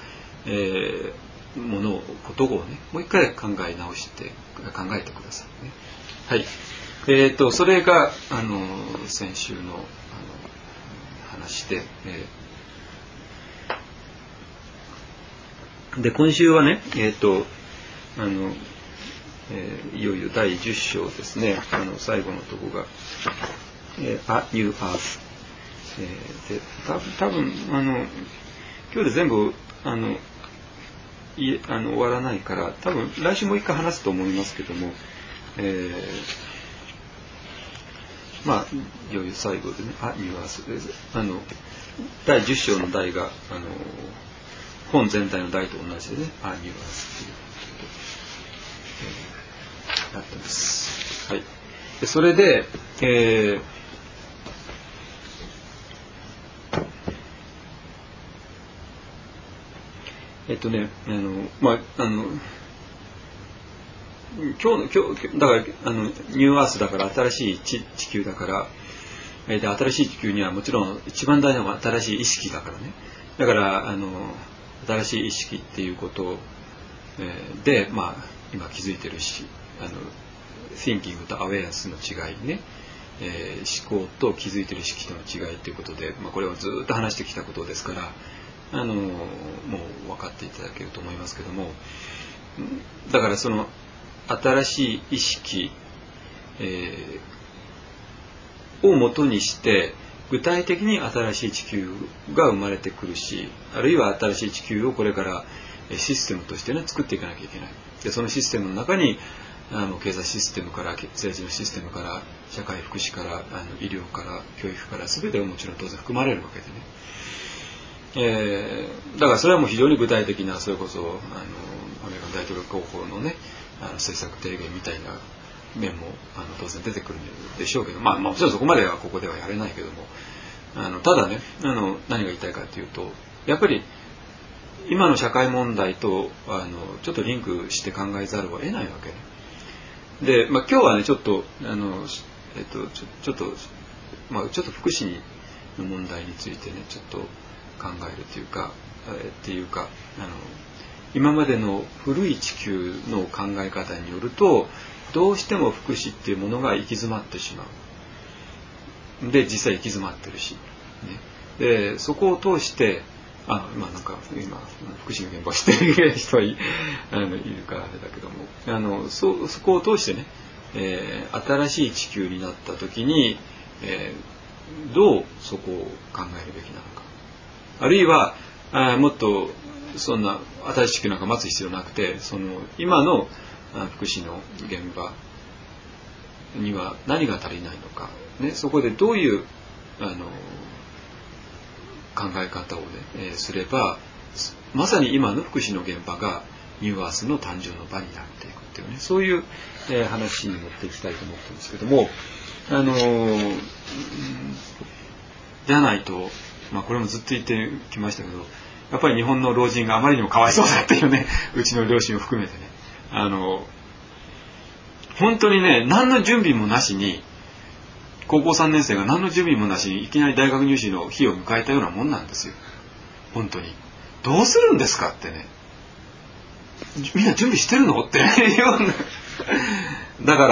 ことをねもう一回考え直して考えてくださいね。はい。それが先週の話で、で今週はねいよいよ第10章ですね。最後のとこがA New Earth、で多分今日で全部終わらないから、多分来週もう一回話すと思いますけども、いよいよ最後でね、A New Earthです。第10章の題が本全体の題と同じでね、A New Earthっていうなってます。はい。でそれで、今日だからニューアースだから新しい地球だから、で新しい地球にはもちろん一番大事なのは新しい意識だからね。だから新しい意識っていうこと、で今気づいてるしthinking と awareness の違いね、思考と気づいてる意識との違いということで、これをずっと話してきたことですからもう分かっていただけると思いますけども、だからその新しい意識、をもとにして具体的に新しい地球が生まれてくるし、あるいは新しい地球をこれからシステムとしてね作っていかなきゃいけない。でそのシステムの中に経済システムから政治のシステムから社会福祉から医療から教育から全てがもちろん当然含まれるわけでね。だからそれはもう非常に具体的な、それこそアメリカ大統領候補のね政策提言みたいな面も当然出てくるんでしょうけど、もちろんそこまではここではやれないけども、ただね何が言いたいかというと、やっぱり今の社会問題とちょっとリンクして考えざるを得ないわけで、今日はねちょっとちょっと福祉の問題についてねちょっと考えるというか、今までの古い地球の考え方によるとどうしても福祉っていうものが行き詰まってしまう。で実際行き詰まってるし、ね、でそこを通してなんか今福祉の現場をしている人はいるからあれだけども、そこを通してね、新しい地球になった時に、どうそこを考えるべきなのか、あるいはもっとそんな新しい地球なんか待つ必要なくて、その今の福祉の現場には何が足りないのか、ね、そこでどういう考え方を、ねすればまさに今の福祉の現場がニューアースの誕生の場になっていくっていうね、そういう、話に持っていきたいと思ってるんですけども、じゃないと、これもずっと言ってきましたけど、やっぱり日本の老人があまりにもかわいそうだっていうね、うちの両親を含めてね、本当にね、何の準備もなしに、高校3年生が何の準備もなしにいきなり大学入試の日を迎えたようなもんなんですよ。本当にどうするんですかってね、みんな準備してるのっていうようなだ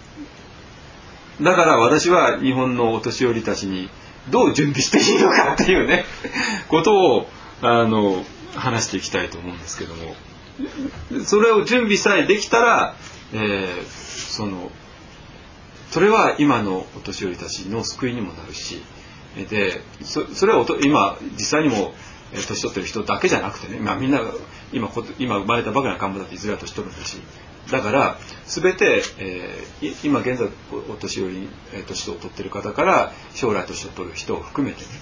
から私は日本のお年寄りたちにどう準備していいのかっていうねことを話していきたいと思うんですけども、それを準備さえできたら、それは今のお年寄りたちの救いにもなるし、でそれは今実際にも年取ってる人だけじゃなくてね、みんな今生まれたばかりの幹部だっていずれは年取るんだし、だから全て、今現在お年寄り年を取ってる方から将来年を取る人を含めてね、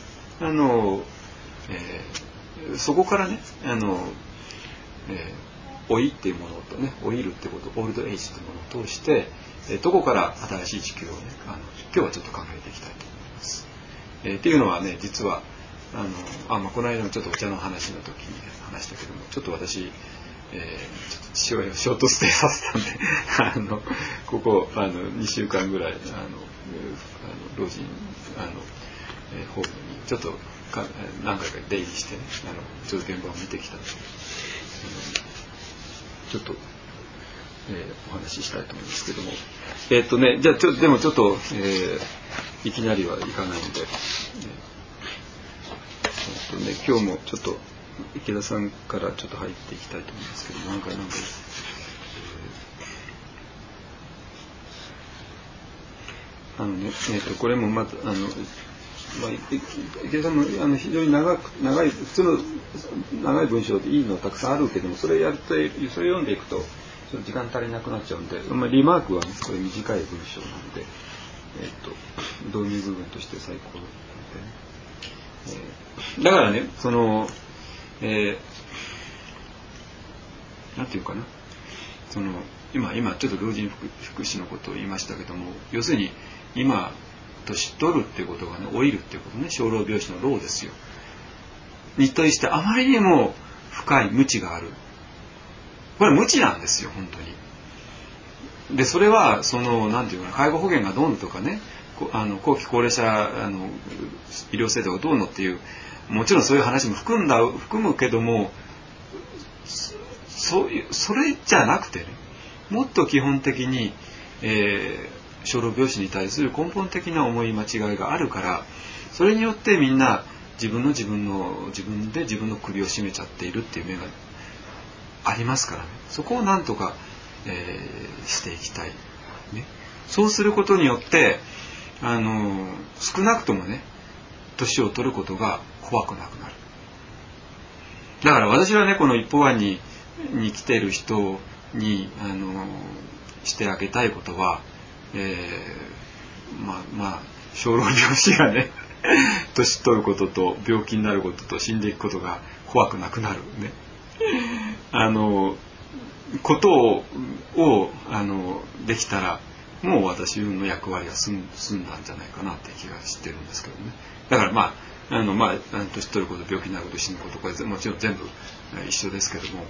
そこからね老いっていうものとね、老いるってこと、オールドエイジっていうものを通してどこから新しい地球をね今日はちょっと考えていきたいと思います。っていうのはね、実はこの間のちょっとお茶の話の時に話したけども、ちょっと私、ちょっと父親をショートステイさせたんでここ2週間ぐらい老人ホームにちょっと何回か出入りしてね、ちょっと現場を見てきたので、ちょっと、お話ししたいと思いますけども、じゃあでもちょっと、いきなりはいかないので、今日もちょっと池田さんからちょっと入っていきたいと思いますけど、何回これもまた池田さんも非常に長い普通の長い文章でいいのたくさんあるけども、それ読んでいくとちょっと時間足りなくなっちゃうんで、リマークは、ね、これ短い文章なので、導入部分として最高で、ね。だからね、なんていうかな、今ちょっと老人福祉のことを言いましたけども、要するに今年取るっていうことがね、老いるっていうことね、生老病死の老ですよに対してあまりにも深い無知がある。これ無知なんですよ、本当に。でそれはなんていうかな、介護保険がどうのとかね、後期高齢者医療制度がどうのっていう、もちろんそういう話も含むけども、それじゃなくてね、もっと基本的に、生老病死に対する根本的な思い間違いがあるから、それによってみんな自分で自分の首を絞めちゃっているっていう面がありますからね、そこをなんとか、していきたい、ね。そうすることによって少なくともね、年を取ることが怖くなくなる。だから私はね、この一方案に来ている人にしてあげたいことは、生老病死がね年取ることと病気になることと死んでいくことが怖くなくなるねことをできたら、もう私の役割は済んだんじゃないかなって気がしてるんですけどね。だから年取ること、病気になること、死ぬこと、これもちろん全部一緒ですけども、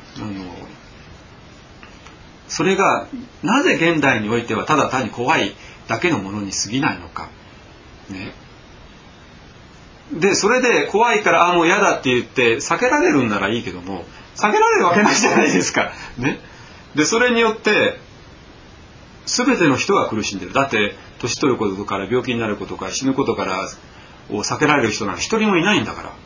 それがなぜ現代においてはただ単に怖いだけのものに過ぎないのか、ね。でそれで怖いからもう嫌だって言って避けられるんならいいけども、避けられるわけないじゃないですか、ね。でそれによって全ての人が苦しんでる。だって年取ることから病気になることから死ぬことからを避けられる人なんか一人もいないんだから、ね。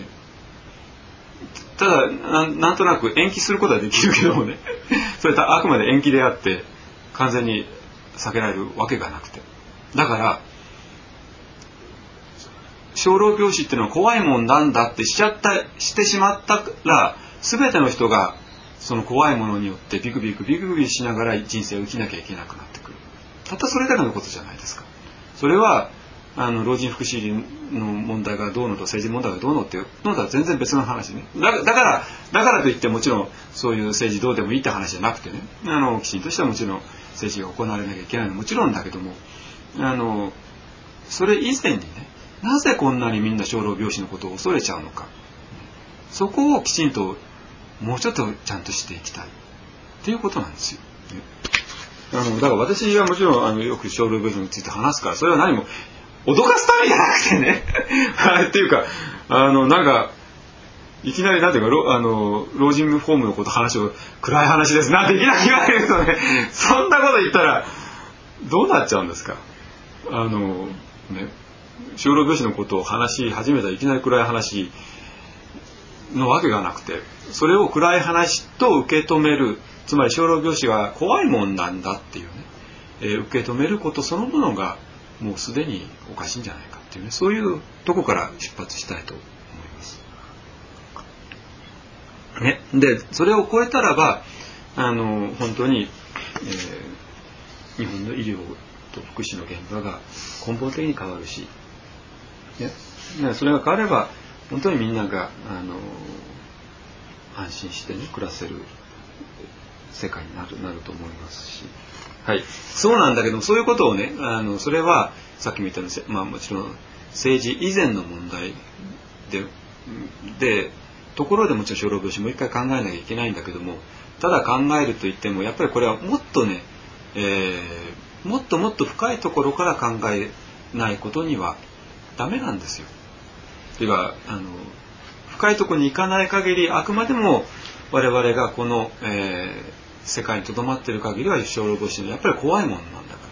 ただなんとなく延期することはできるけどもねそれはあくまで延期であって完全に避けられるわけがなくて、だから生老病死っていうのは怖いもんなんだってしてしまったら、全ての人がその怖いものによってビクビクしながら人生を生きなきゃいけなくなってくる。 たったそれだけのことじゃないですか。それは老人福祉の問題がどうのと政治問題がどうのっていうのとは全然別の話ね。だからといってもちろんそういう政治どうでもいいって話じゃなくてね、きちんとしたもちろん政治が行われなきゃいけないのはもちろんだけども、それ以前にね、なぜこんなにみんな生老病死のことを恐れちゃうのか、そこをきちんともうちょっとちゃんとしていきたいっていうことなんですよ。だから私はもちろんよく生老病死について話すから、それは何も脅かすためじゃなくてねっていうかなんかいきなりなんていうか老人ホームのこと話を暗い話ですなんていきなり言われるとねそんなこと言ったらどうなっちゃうんですか。ね、生老病死のことを話し始めたらいきなり暗い話のわけがなくて、それを暗い話と受け止める、つまり生老病死が怖いもんなんだっていうね、受け止めることそのものがもうすでにおかしいんじゃないかっていうね、そういうとこから出発したいと思います。ね、でそれを超えたらば本当に、日本の医療と福祉の現場が根本的に変わるし、ね、それが変われば本当にみんなが安心してね暮らせる世界になると思いますし、はい、そうなんだけども、そういうことをねそれはさっきも言ったように、もちろん政治以前の問題でところでもちろん生老病死もう一回考えなきゃいけないんだけども、ただ考えるといってもやっぱりこれはもっとね、もっともっと深いところから考えないことにはダメなんですよ。というか深いところに行かない限り、あくまでも我々がこの、世界にとどまっている限りは生老病死のやっぱり怖いものなんだから、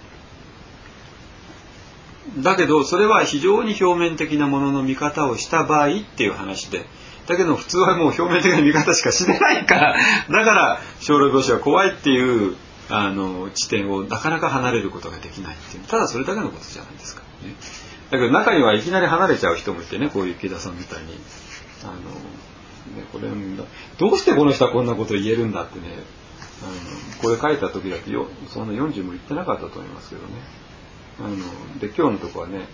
ね、だけどそれは非常に表面的なものの見方をした場合っていう話で、だけど普通はもう表面的な見方しかしてないからだから生老病死は怖いっていう地点をなかなか離れることができないっていう、ただそれだけのことじゃないですか、ね。だけど中にはいきなり離れちゃう人もいてね、こういう池田さんみたいにこれどうしてこの人はこんなことを言えるんだってね、これ書いた時だってそんな40も言ってなかったと思いますけどね。で今日のとこはね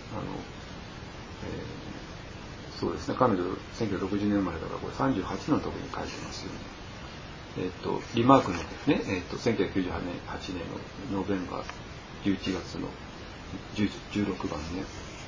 そうですね、彼女1960年生まれだからこれ38のところに書いてますよね。リマークのね、1998年のノーベンバー11月の16番ね、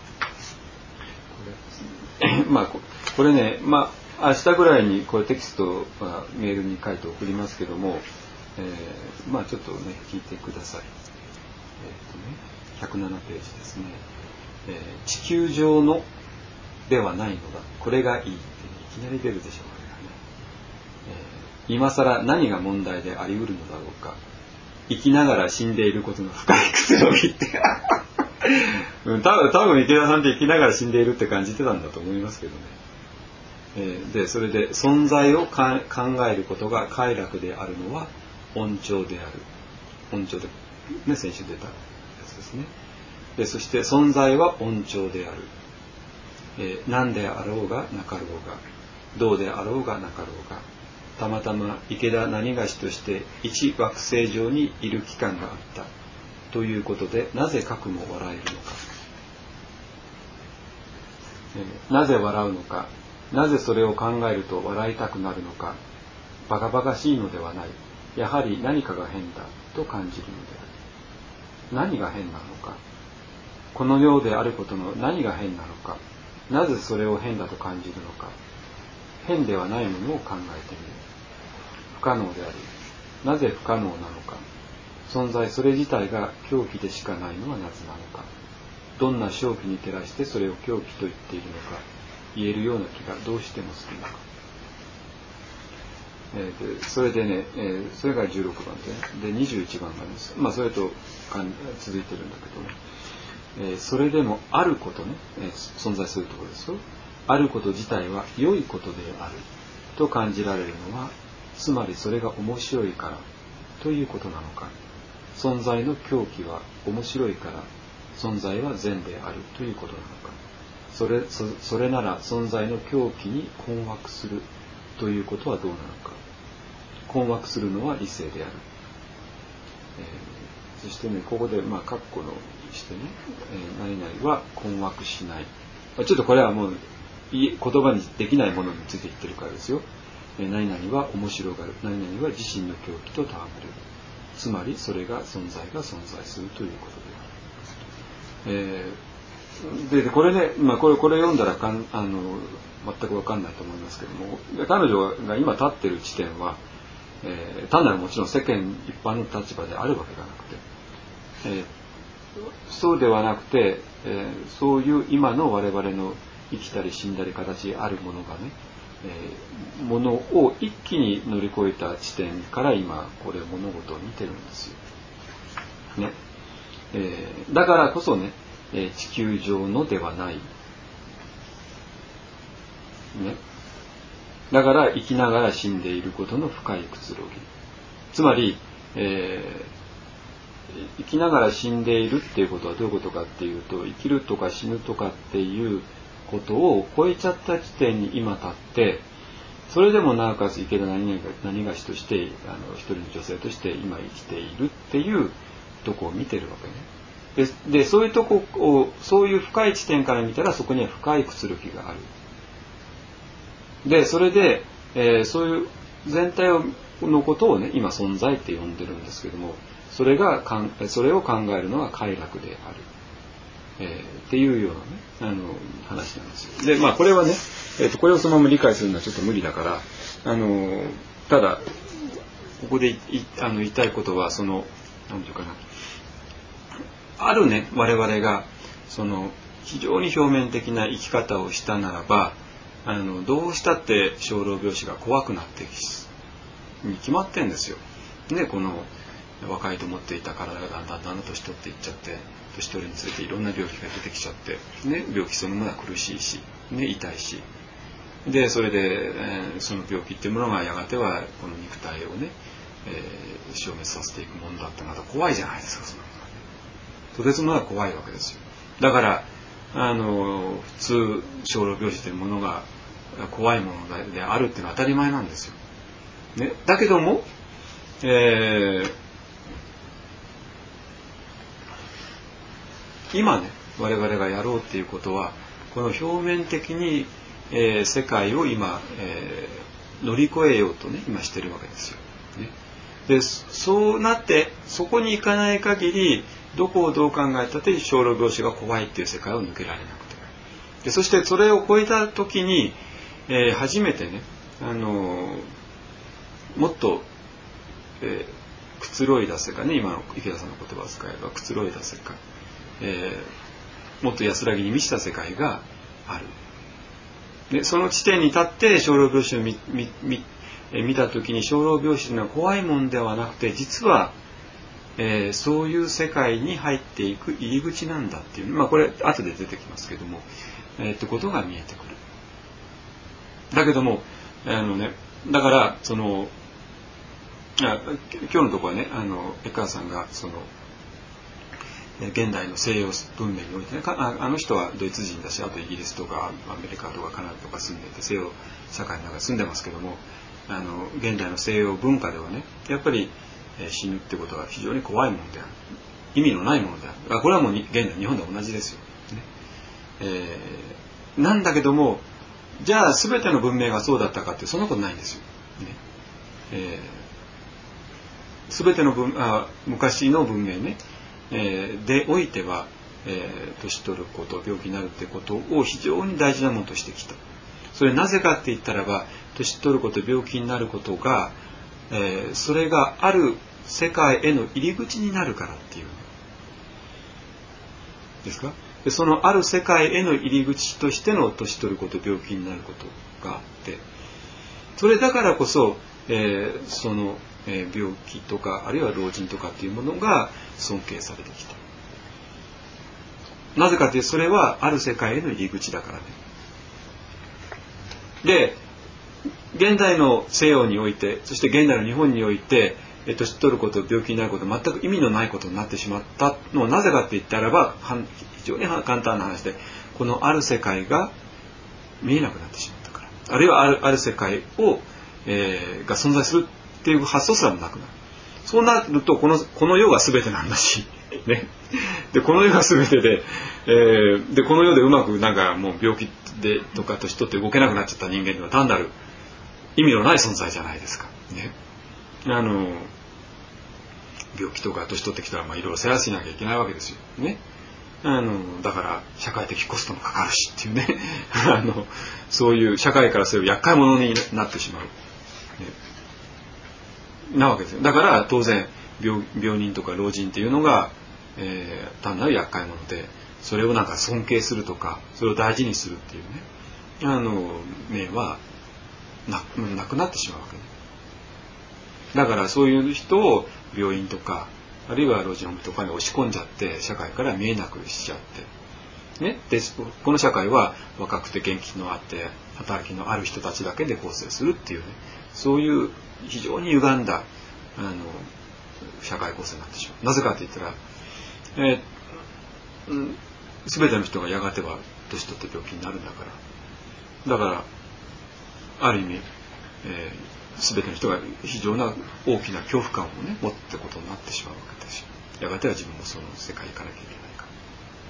これね、明日ぐらいにこれテキストはメールに書いて送りますけども、ちょっとね聞いてください。107ページですね。地球上のではないのだ、これがいいって、いきなり出るでしょう、これがね。今更何が問題であり得るのだろうか、生きながら死んでいることの深いくつろぎって多分池田さんって生きながら死んでいるって感じてたんだと思いますけどね。でそれで存在を考えることが快楽であるのは恩寵である。恩寵で、ね、先週出たやつですね。でそして存在は恩寵である。何であろうがなかろうが、どうであろうがなかろうが、たまたま池田何がしとして一惑星上にいる期間があったということで、なぜかくも笑えるのか、なぜ笑うのか、なぜそれを考えると笑いたくなるのか、バカバカしいのではない、やはり何かが変だと感じるのである。何が変なのか、このようであることの何が変なのか、なぜそれを変だと感じるのか、変ではないものを考えてみる。不可能である。なぜ不可能なのか。存在それ自体が狂気でしかないのはなぜなのか。どんな正気に照らしてそれを狂気と言っているのか、言えるような気がどうしてもするのか。それでね、それが16番で、21番がね、それと続いてるんだけどね、それでもあることね、存在するところですよ。あること自体は良いことであると感じられるのは、つまりそれが面白いからということなのか、存在の狂気は面白いから存在は善であるということなのか、それなら存在の狂気に困惑するということはどうなのか。困惑するのは理性である。 そしてね、ここで括弧のしてね、何々は困惑しない。ちょっとこれはもう言葉にできないものについて言ってるからですよ。何々は面白がる。何々は自身の狂気と戯れる。つまりそれが存在するということである。でこれね、これ読んだら全く分かんないと思いますけども、彼女が今立ってる地点は、単なるもちろん世間一般の立場であるわけがなくて、そうではなくて、そういう今の我々の生きたり死んだり形あるものがね、ものを一気に乗り越えた地点から今これ物事を見てるんですよ、ね。だからこそね、地球上のではない、ね、だから生きながら死んでいることの深いくつろぎ、つまり、生きながら死んでいるっていうことはどういうことかっていうと、生きるとか死ぬとかっていうことを超えちゃった地点に今立って、それでもなおかつ池田何がしとして一人の女性として今生きているっていうとこを見てるわけね。でそういうとこを、そういう深い地点から見たらそこには深いくつろぎがある。でそれで、そういう全体のことをね今存在って呼んでるんですけども、それを考えるのが快楽である、っていうようなね話なんですよ。でこれはね、これをそのまま理解するのはちょっと無理だから、ただここで言いたいことは、何ていうかな、あるね我々が非常に表面的な生き方をしたならば、どうしたって生老病死が怖くなってに決まってんですよ。ね、この若いと思っていた体がだんだん年取っていっちゃって、年取るにつれていろんな病気が出てきちゃって、ね、病気そのものは苦しいし、ね、痛いし、でそれで、その病気っていうものがやがてはこの肉体をね、消滅させていくものだってまた怖いじゃないですか。そのとてつもなく怖いわけですよ。だから普通生老病死というものが怖いものであるっていうのは当たり前なんですよ、ね。だけども、今ね我々がやろうっていうことは、この表面的に、世界を今、乗り越えようとね今してるわけですよ、ね。でそうなってそこに行かない限り、どこをどう考えたって生老病死が怖いっていう世界を抜けられなくて、でそしてそれを超えた時に、初めてね、もっと、くつろいだ世界ね、今の池田さんの言葉を使えばくつろいだ世界、もっと安らぎに満ちた世界がある。でその地点に立って生老病死を見た時に、生老病死というのは怖いもんではなくて、実は、そういう世界に入っていく入り口なんだっていう、これ後で出てきますけども、ってことが見えてくる。だけどもだから今日のところはね、江川さんが現代の西洋文明においてね、あの人はドイツ人だし、あとイギリスとかアメリカとかカナダとか住んでいて西洋社会の中に住んでますけども、現代の西洋文化ではね、やっぱり死ぬってことは非常に怖いものである、意味のないものである。これはもう現代日本で同じですよ、ね。なんだけども、じゃあ全ての文明がそうだったかってそんなことないんですよ、ね。全ての昔の文明ね、でおいては、年取ること、病気になるってことを非常に大事なものとしてきた。それなぜかって言ったらば、年取ること、病気になることが、それがある世界への入り口になるからっていうですか。でそのある世界への入り口としての年取ること、病気になることがあって、それだからこそ、その病気とかあるいは老人とかっていうものが尊敬されてきた。なぜかというと、それはある世界への入り口だからね。で現代の西洋において、そして現代の日本において、年取ること、病気になること、全く意味のないことになってしまったのはなぜかって言ったらば、非常に簡単な話で、このある世界が見えなくなってしまったから、あるいはある世界を、が存在するっていう発想すらもなくなる。 そうなるとこの世が全てなんだし、ね、でこの世が全てで、でこの世でうまくなんかもう病気でとか年取って動けなくなっちゃった人間は単なる意味のない存在じゃないですか、ね、病気とか年取ってきたらいろいろ世話しなきゃいけないわけですよ、ね、だから社会的コストもかかるしっていうねそういう社会からそういう厄介者になってしまう、ね、なわけですよ。だから当然 病人とか老人っていうのが、単なる厄介者でそれをなんか尊敬するとかそれを大事にするっていうね面はなくなってしまうわけね。だからそういう人を病院とかあるいは老人ホームとかに押し込んじゃって社会から見えなくしちゃって、ね、でこの社会は若くて元気のあって働きのある人たちだけで構成するっていうね、そういう非常に歪んだ社会構成になってしまう。なぜかといったら、全ての人がやがては年取って病気になるんだから、だからある意味、全ての人が非常な大きな恐怖感をね持ってことになってしまうわけですよ。やがては自分もその世界に行かなきゃいけないから、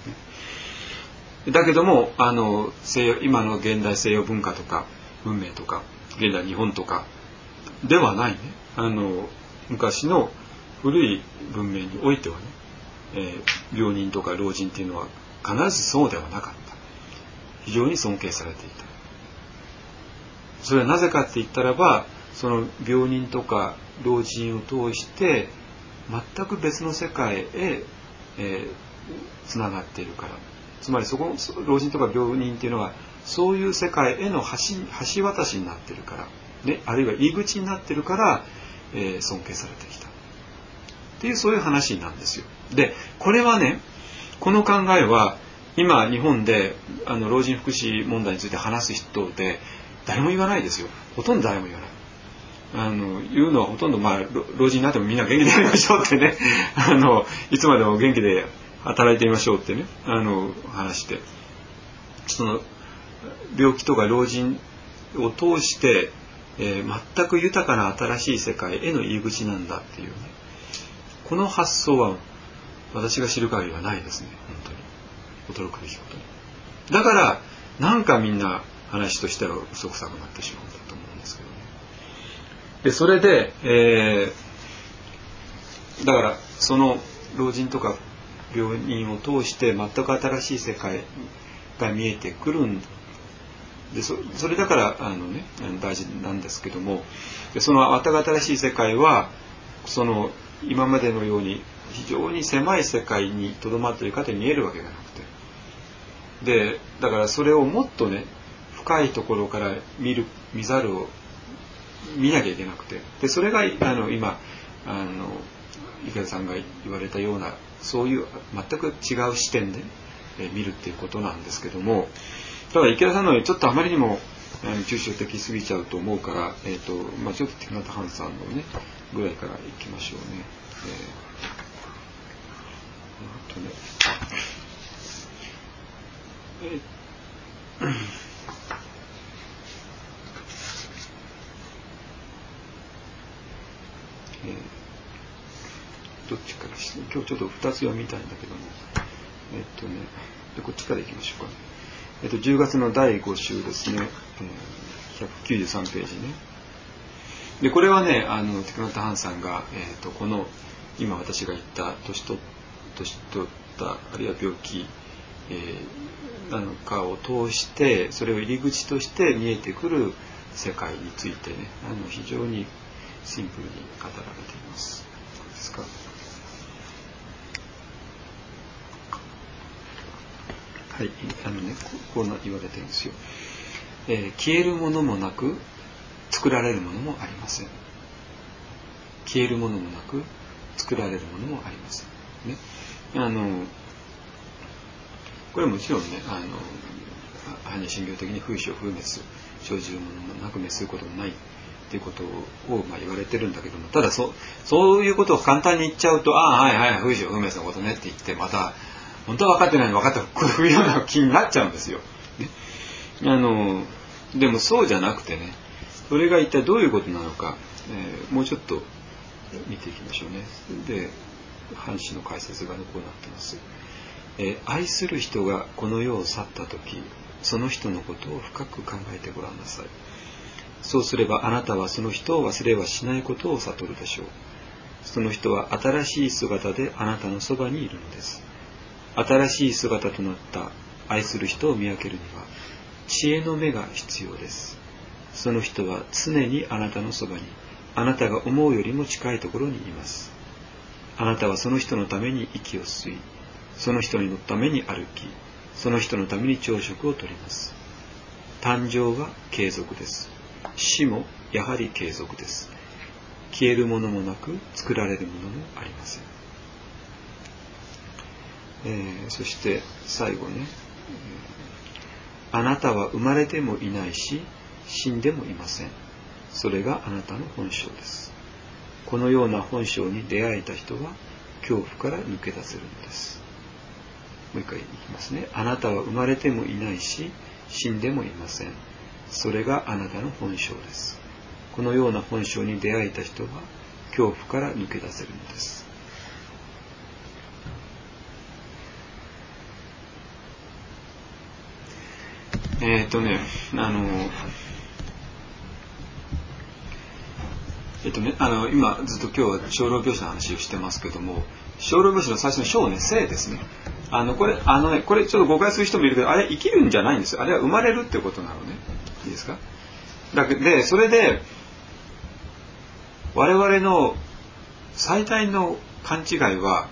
ね、だけども今の現代西洋文化とか文明とか現代日本とかではないね、昔の古い文明においてはね、病人とか老人っていうのは必ずそうではなかった。非常に尊敬されていた。それはなぜかって言ったらば、その病人とか老人を通して全く別の世界へつながっているから。つまりそこの老人とか病人っていうのはそういう世界への橋渡しになっているから、ね、あるいは入り口になっているから、尊敬されてきたっていうそういう話なんですよ。でこれはね、この考えは今日本で老人福祉問題について話す人で誰も言わないですよ。ほとんど誰も言わない。言うのはほとんど、老人になってもみんな元気でやりましょうってねいつまでも元気で働いてみましょうってね話して、その病気とか老人を通して、全く豊かな新しい世界への入り口なんだっていうね、この発想は私が知る限りはないですね。本当に驚くべきことに。だからなんかみんな話としては嘘くさくなってしまうんだと思うんですけどね。でそれで、だからその老人とか病人を通して全く新しい世界が見えてくるんで、それだから大事なんですけども、でその新しい世界はその今までのように非常に狭い世界にとどまっているかと見えるわけがなくて、でだからそれをもっとね深いところから見なきゃいけなくて、でそれが今池田さんが言われたようなそういう全く違う視点で見るっていうことなんですけども、ただ池田さんのようにちょっとあまりにも抽象的すぎちゃうと思うから、ちょっとティナタハンさんのねぐらいからいきましょうね。どっちからして今日ちょっと2つ読みたいんだけども、でこっちからいきましょうか。10月の第5週ですね、193ページね。でこれはねティナタハンさんが、この今私が言った年取ったあるいは病気、なんかを通してそれを入り口として見えてくる世界についてね非常にシンプルに語られています。どうですか。はい、こう言われてるんですよ。消えるものもなく作られるものもありません。消えるものもなく作られるものもありません、ね、これはもちろんね般若心経的に風消風滅生じるものもなく滅することもないっていうことを言われてるんだけども、ただそういうことを簡単に言っちゃうとはいはい風消風滅のことねって言ってまた本当は分かってないのに分かったこういうような気になっちゃうんですよ、ね、でもそうじゃなくてね、それが一体どういうことなのか、もうちょっと見ていきましょうね。で、半紙の解説がこうなってます。愛する人がこの世を去った時、その人のことを深く考えてごらんなさい。そうすればあなたはその人を忘れはしないことを悟るでしょう。その人は新しい姿であなたのそばにいるのです。新しい姿となった愛する人を見分けるには知恵の目が必要です。その人は常にあなたのそばに、あなたが思うよりも近いところにいます。あなたはその人のために息を吸い、その人のために歩き、その人のために朝食をとります。誕生は継続です。死もやはり継続です。消えるものもなく作られるものもありません。そして最後ね、あなたは生まれてもいないし死んでもいません。それがあなたの本性です。このような本性に出会えた人は恐怖から抜け出せるのです。もう一回言いますね。あなたは生まれてもいないし死んでもいません。それがあなたの本性です。このような本性に出会えた人は恐怖から抜け出せるのです。今ずっと今日は生老病死の話をしてますけども、生老病死の最初の生ね、生ですね。これちょっと誤解する人もいるけど、あれ生きるんじゃないんですよ。あれは生まれるっていうことなのね。いいですか。でそれで我々の最大の勘違いは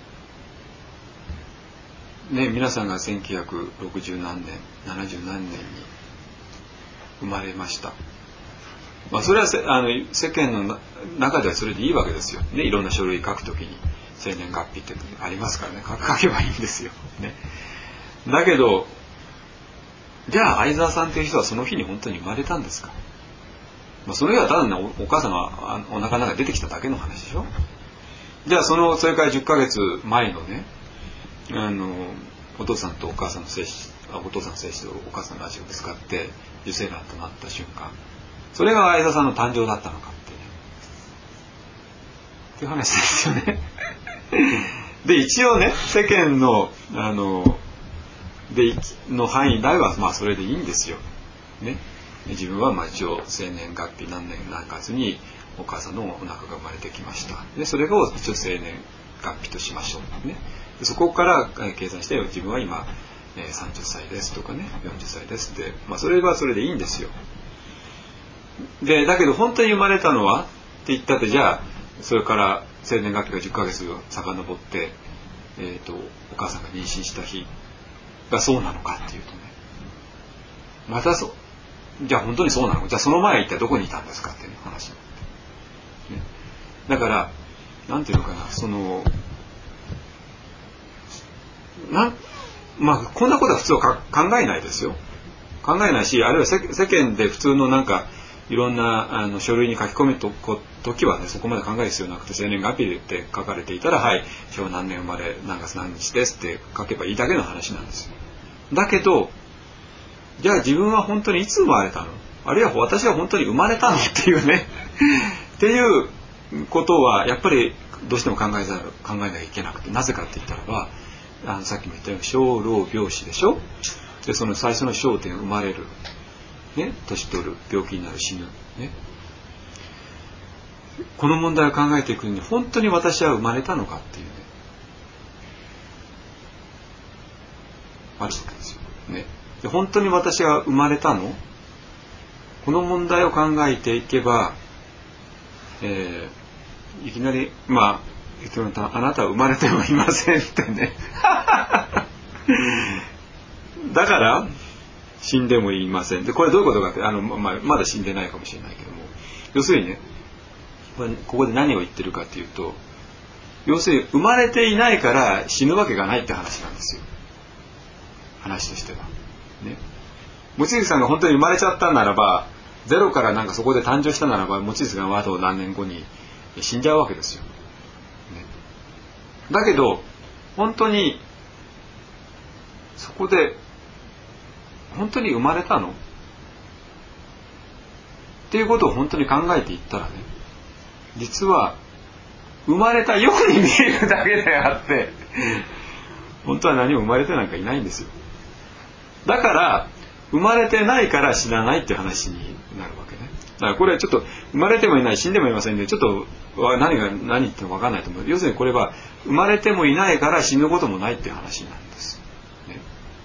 ね、皆さんが1960何年70何年に生まれました。それは世間の中ではそれでいいわけですよ、ね、いろんな書類書くときに生年月日ってありますからね、書けばいいんですよ、ね、だけどじゃあ相沢さんという人はその日に本当に生まれたんですか。その日はただのお母さんがお腹の中に出てきただけの話でしょ。じゃあそれから10ヶ月前のね、お父さんとお母さんの精子、お父さんの精子とお母さんの足をぶつかって受精卵となった瞬間、それが相沢さんの誕生だったのかってね、っていう話ですよねで一応ね、世間のの範囲内はそれでいいんですよ、ね、自分は一応生年月日何年何月にお母さんのお腹が生まれてきました。でそれを一応生年月日としましょうね。でそこから計算して自分は今30歳ですとかね、40歳ですって、それはそれでいいんですよ。でだけど本当に生まれたのはって言ったって、じゃあそれから生年月日が10ヶ月遡って、お母さんが妊娠した日がそうなのかっていうとね、またじゃあ本当にそうなのか、じゃあその前一体どこにいたんですかっていう話、ね、だからなんていうのかな、こんなことは普通は考えないですよ。考えないし、あるいは世間で普通のいろんな書類に書き込む時はね、そこまで考える必要なくて、生年月日って書かれていたら、はい、昭和何年生まれ何月何日ですって書けばいいだけの話なんですよ。だけどじゃあ自分は本当にいつ生まれたの、あるいは私は本当に生まれたのっていうねっていうことはやっぱりどうしても考えなきゃいけなくて、なぜかって言ったらば、さっきも言ったように生老病死でしょ。でその最初の生点、生まれる、ね、年取る、病気になる、死ぬ、ね、この問題を考えていくのに本当に私は生まれたのかっていうね、あるわけですよ、ね、で本当に私は生まれたの、この問題を考えていけば、いきなりあなたは生まれてもいませんってねだから死んでもいません。でこれどういうことかって、まだ死んでないかもしれないけども、要するにね、ここで何を言ってるかっていうと、要するに生まれていないから死ぬわけがないって話なんですよ、話としてはね。望月さんが本当に生まれちゃったならば、ゼロからそこで誕生したならば、望月さんはあと何年後に死んじゃうわけですよ、ね、だけど本当にそこで本当に生まれたのっていうことを本当に考えていったらね、実は生まれたように見えるだけであって本当は何も生まれてなんかいないんですよ。だから生まれてないから死なないっていう話になるわけね。だからこれはちょっと生まれてもいない死んでもいませんで、ちょっと何が何言っても分かんないと思う。要するにこれは生まれてもいないから死ぬこともないっていう話なんです、ね。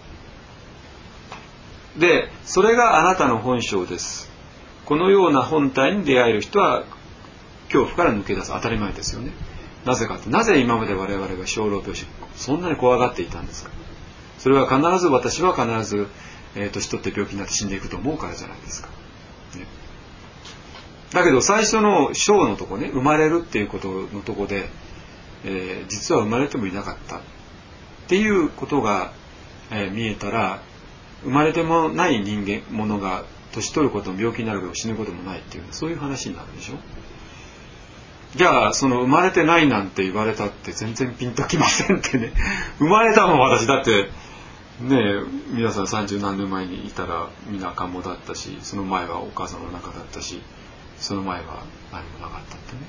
でそれがあなたの本性です。このような本体に出会える人は恐怖から抜け出す。当たり前ですよね。なぜかって、なぜ今まで我々が生老病死そんなに怖がっていたんですか。それは必ず私は必ず、年取って病気になって死んでいくと思うからじゃないですか、ね。だけど最初の生のとこね、生まれるっていうことのとこで、実は生まれてもいなかったっていうことが、見えたら、生まれてもない人間ものが年取ることも病気になることも死ぬこともないっていう、そういう話になるでしょ。じゃあその生まれてないなんて言われたって全然ピンときませんってね。生まれたもん私だってねえ、皆さん30何年前にいたらみんな赤ん坊だったし、その前はお母さんの中だったし、その前は何もなかったってね。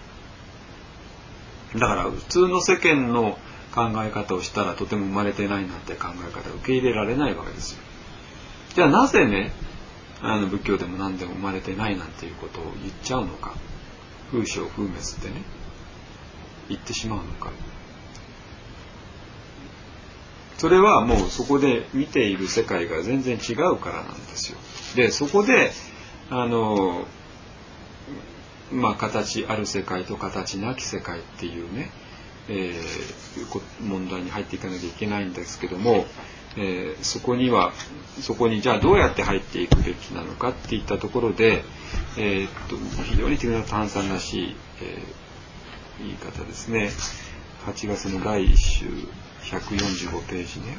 だから普通の世間の考え方をしたらとても生まれてないなんて考え方を受け入れられないわけですよ。じゃあなぜね、仏教でも何でも生まれてないなんていうことを言っちゃうのか、風生風滅ってね言ってしまうのか。それはもうそこで見ている世界が全然違うからなんですよ。でそこで形ある世界と形なき世界っていうね、問題に入っていかなきゃいけないんですけども、そこにじゃあどうやって入っていくべきなのかっていったところで、非常に炭酸らしい、言い方ですね。8月の第1週145ページね、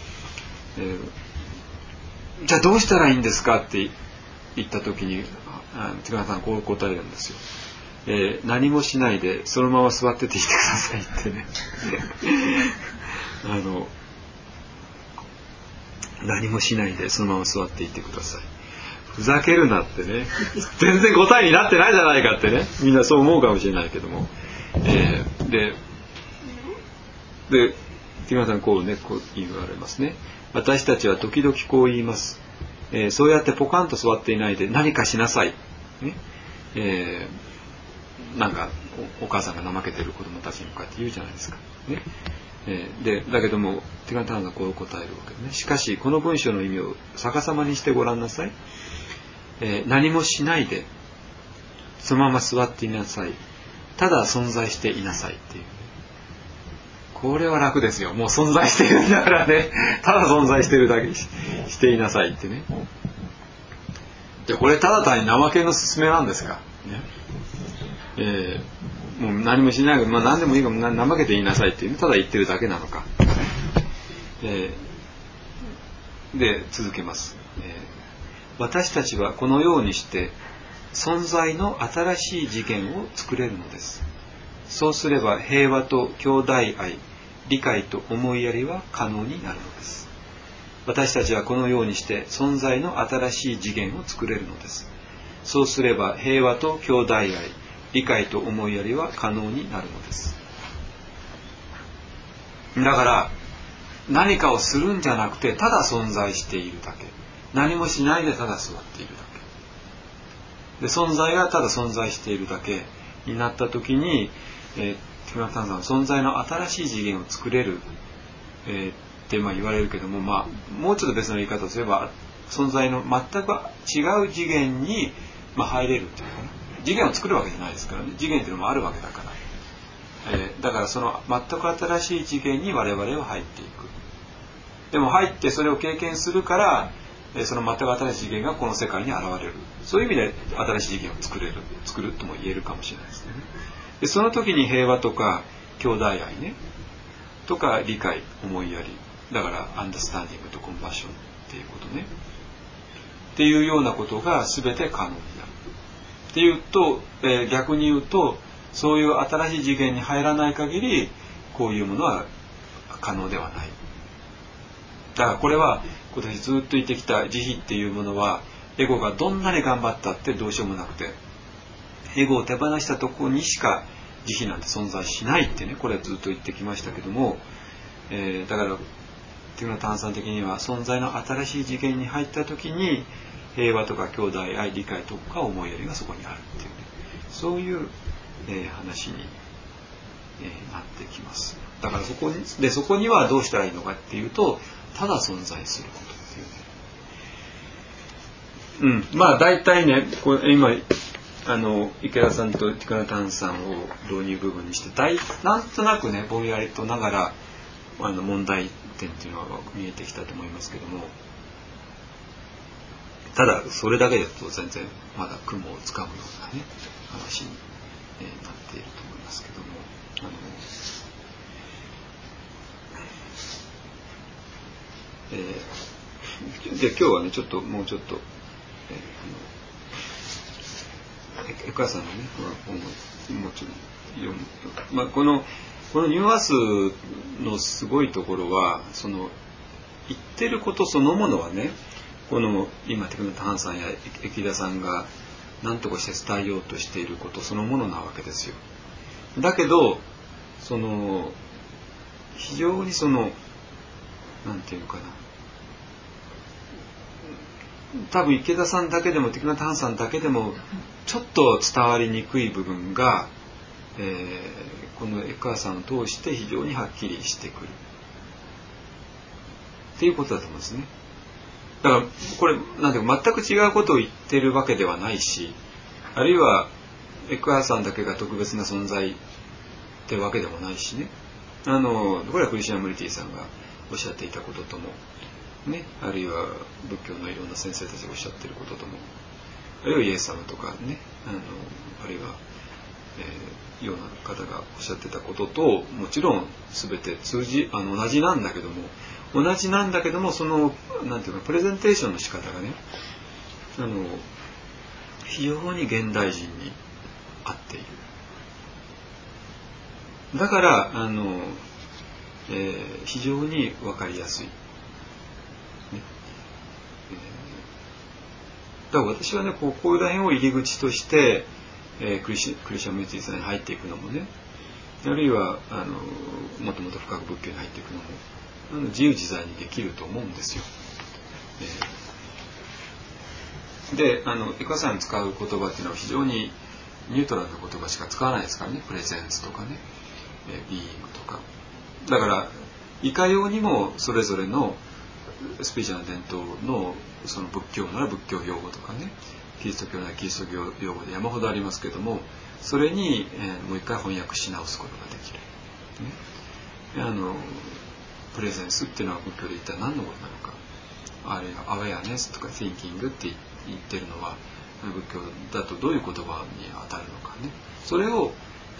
じゃあどうしたらいいんですかって言った時に手川さんこう答えるんですよ。何もしないでそのまま座ってていてくださいってね何もしないでそのまま座っていてください。ふざけるなってね全然答えになってないじゃないかってね、みんなそう思うかもしれないけども、で木村さんこう言われますね。私たちは時々こう言います。そうやってポカンと座っていないで何かしなさい、ね。なんか お母さんが怠けてる子供たちに向かって言うじゃないですか、ね。だけども手紙さんがこう答えるわけね。しかしこの文章の意味を逆さまにしてごらんなさい。何もしないでそのまま座っていなさい。ただ存在していなさいっていう。これは楽ですよ。もう存在しているんだからね。ただ存在しているだけしていなさいってね。じゃあこれただ単に怠けの勧めなんですか、ね。もう何もしないけど、何でもいいから怠けていなさいっていう、ただ言ってるだけなのか。で続けます。私たちはこのようにして存在の新しい次元を作れるのです。そうすれば平和と兄弟愛、理解と思いやりは可能になるのです。私たちはこのようにして存在の新しい次元を作れるのです。そうすれば平和と兄弟愛、理解と思いやりは可能になるのです。だから何かをするんじゃなくて、ただ存在しているだけ。何もしないでただ座っているだけ。で存在がただ存在しているだけになった時に、木村さんの存在の新しい次元を作れる、って言われるけども、もうちょっと別の言い方をすれば存在の全く違う次元に、入れるっていうかな。次元を作るわけじゃないですからね。次元っていうのもあるわけだから、だからその全く新しい次元に我々は入っていく。でも入ってそれを経験するから、その全く新しい次元がこの世界に現れる。そういう意味で新しい次元を作るとも言えるかもしれないですね。でその時に平和とか兄弟愛ねとか理解、思いやり、だからアンダースタンディングとコンパッションっていうことねっていうようなことが全て可能になるっていうと、逆に言うとそういう新しい次元に入らない限りこういうものは可能ではない。だからこれは今年ずっと言ってきた慈悲っていうものは、エゴがどんなに頑張ったってどうしようもなくて、エゴを手放したところにしか慈悲なんて存在しないってね、これはずっと言ってきましたけども、だからティクナ・タンさん的には存在の新しい次元に入った時に平和とか兄弟愛理解とか思いやりがそこにあるっていうね、そういう、話に、なってきます。だからそこにはどうしたらいいのかっていうと、ただ存在することっていうね。まあ大体ね、今池田さんとティクナ・タンさんを導入部分にしてなんとなくねぼんやりとながら問題点っていうのは見えてきたと思いますけども、ただそれだけだと全然まだ雲をつかむようなね話に、なっていると思いますけども、で今日はねちょっともうちょっと江川さんのねもうちょっと読む、このニュアンスのすごいところはその言ってることそのものはね、この今ティクナ・タンさんや池田さんが何とかして伝えようとしていることそのものなわけですよ。だけどその非常にそのなんていうのかな、多分池田さんだけでもティクナ・タンさんだけでもちょっと伝わりにくい部分が、この江川さんを通して非常にはっきりしてくるっていうことだと思うんですね。だからこれなんていうか全く違うことを言ってるわけではないし、あるいは江川さんだけが特別な存在ってわけでもないしね、これはクリシナ・ムリティさんがおっしゃっていたことともね、あるいは仏教のいろんな先生たちがおっしゃっていることとも、あるいはイエス様とかね、あるいは、ような方がおっしゃってたことともちろん全て同じなんだけどもそのなんていうかプレゼンテーションの仕方がね非常に現代人に合っている。だから非常に分かりやすい、だから私はねこういうら辺を入り口としてクリシャン・ムリティさんに入っていくのもね、あるいはもっともっと深く仏教に入っていくのも自由自在にできると思うんですよ。で江川さんに使う言葉っていうのは非常にニュートラルな言葉しか使わないですからね、プレゼンツとかね、ビーイングとか。だからいかようにもそれぞれのスピリチュアルな伝統のその仏教なら仏教用語とかね、キリスト教ならキリスト教用語で山ほどありますけども、それに、もう一回翻訳し直すことができる、ね、プレゼンスっていうのは仏教で一体何のことなのか、あるいはアウェアネスとか Thinking って言ってるのは仏教だとどういう言葉に当たるのかね、それを、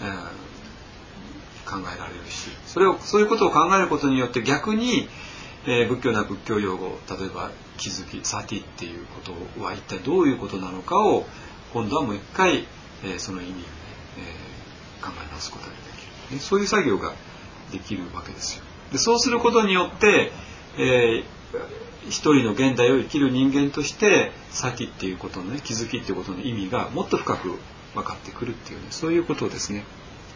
考えられるし、そういうことを考えることによって逆に、仏教な仏教用語、例えば気づきサティっていうことは一体どういうことなのかを今度はもう一回、その意味、考え直すことができる、そういう作業ができるわけですよ。でそうすることによって、一人の現代を生きる人間としてサティっていうことのね、気づきっていうことの意味がもっと深く分かってくるっていうね、そういうことですね。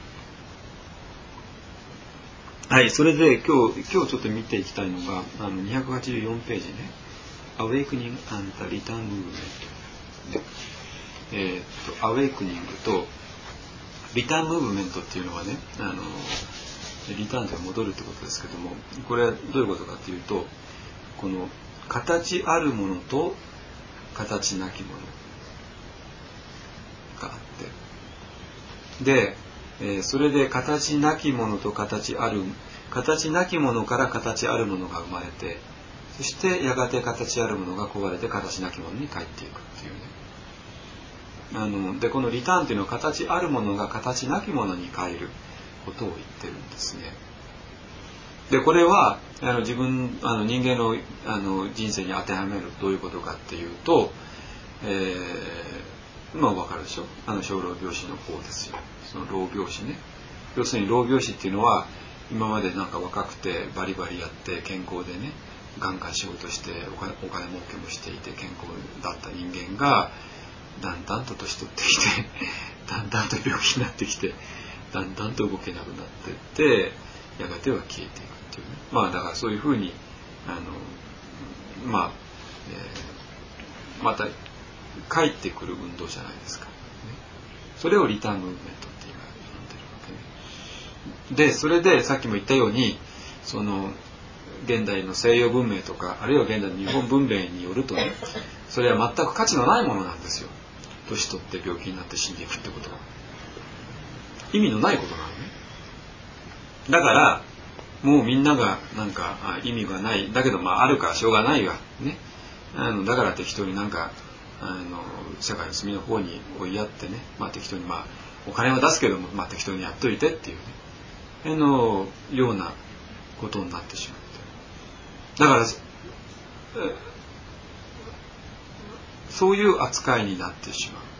はい、それで今日ちょっと見ていきたいのが284ページね、Awakening and the Return Movement、Awakening と Return Movement っていうのはね、リターンというのは戻るってことですけども、これはどういうことかというと、この形あるものと形なきものがあって、でそれで形なきものと形なきものから形あるものが生まれて、そしてやがて形あるものが壊れて形なきものに帰っていくっていうね。でこのリターンというのは形あるものが形なきものに変えることを言ってるんですね。でこれは人間の人生に当てはめるどういうことかっていうと、分かるでしょ、生老病死の方ですよ。その老病死ね、要するに老病死っていうのは今までなんか若くてバリバリやって健康でね、ガンガン仕事してお金儲けもしていて健康だった人間がだんだんと年取ってきてだんだんと病気になってきて、 だんだんと動けなくなっていってやがては消えていくっていうね。だからそういうふうにまた帰ってくる運動じゃないですか、ね、それをリターンムーブメントって今呼んでるわけね。でそれでさっきも言ったようにその現代の西洋文明とかあるいは現代の日本文明によるとね、それは全く価値のないものなんですよ。年取って病気になって死んでいくってことは意味のないことなのね。だからもうみんながなんか意味がないだけどあるからしょうがないわね。だから適当になんか社会の隅の方に追いやってね、適当にお金は出すけども適当にやっといてっていうねようなことになってしまって、だからそういう扱いになってしま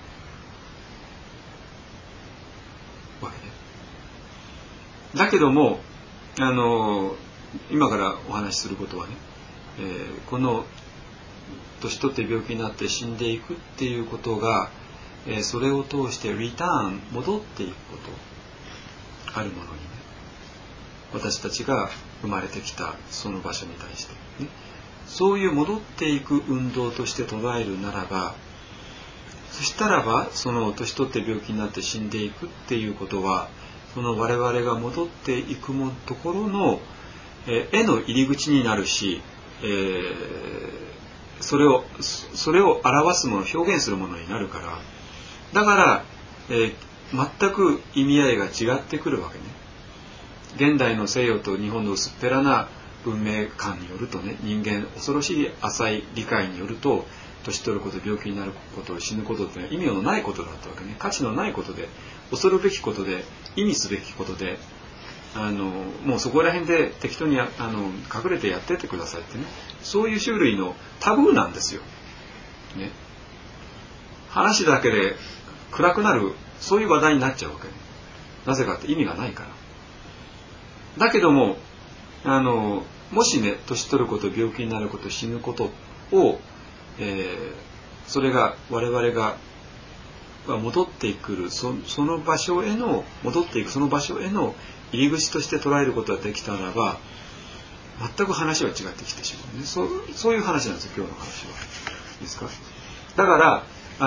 うわけね。だけども今からお話しすることはね、この年取って病気になって死んでいくっていうことが、それを通してリターン戻っていくことあるものにね、私たちが生まれてきたその場所に対して、ね、そういう戻っていく運動として捉えるならば、そしたらばその年取って病気になって死んでいくっていうことはその我々が戻っていくところの、絵の入り口になるし、それを表すもの、表現するものになるから、だから、全く意味合いが違ってくるわけね。現代の西洋と日本の薄っぺらな文明観によるとね、人間恐ろしい浅い理解によると、年取ること、病気になること、死ぬことって意味のないことだったわけね。価値のないことで、恐るべきことで、意味すべきことで、もうそこら辺で適当に隠れてやってってくださいってね、そういう種類のタブーなんですよ、ね、話だけで暗くなる、そういう話題になっちゃうわけね。なぜかって意味がないから。だけどももしね、年取ること、病気になること、死ぬことを、それが我々が戻ってくるその場所への戻っていくその場所への入り口として捉えることができたならば、全く話は違ってきてしまうね。そういう話なんですよ、今日の話は。いいですか。だから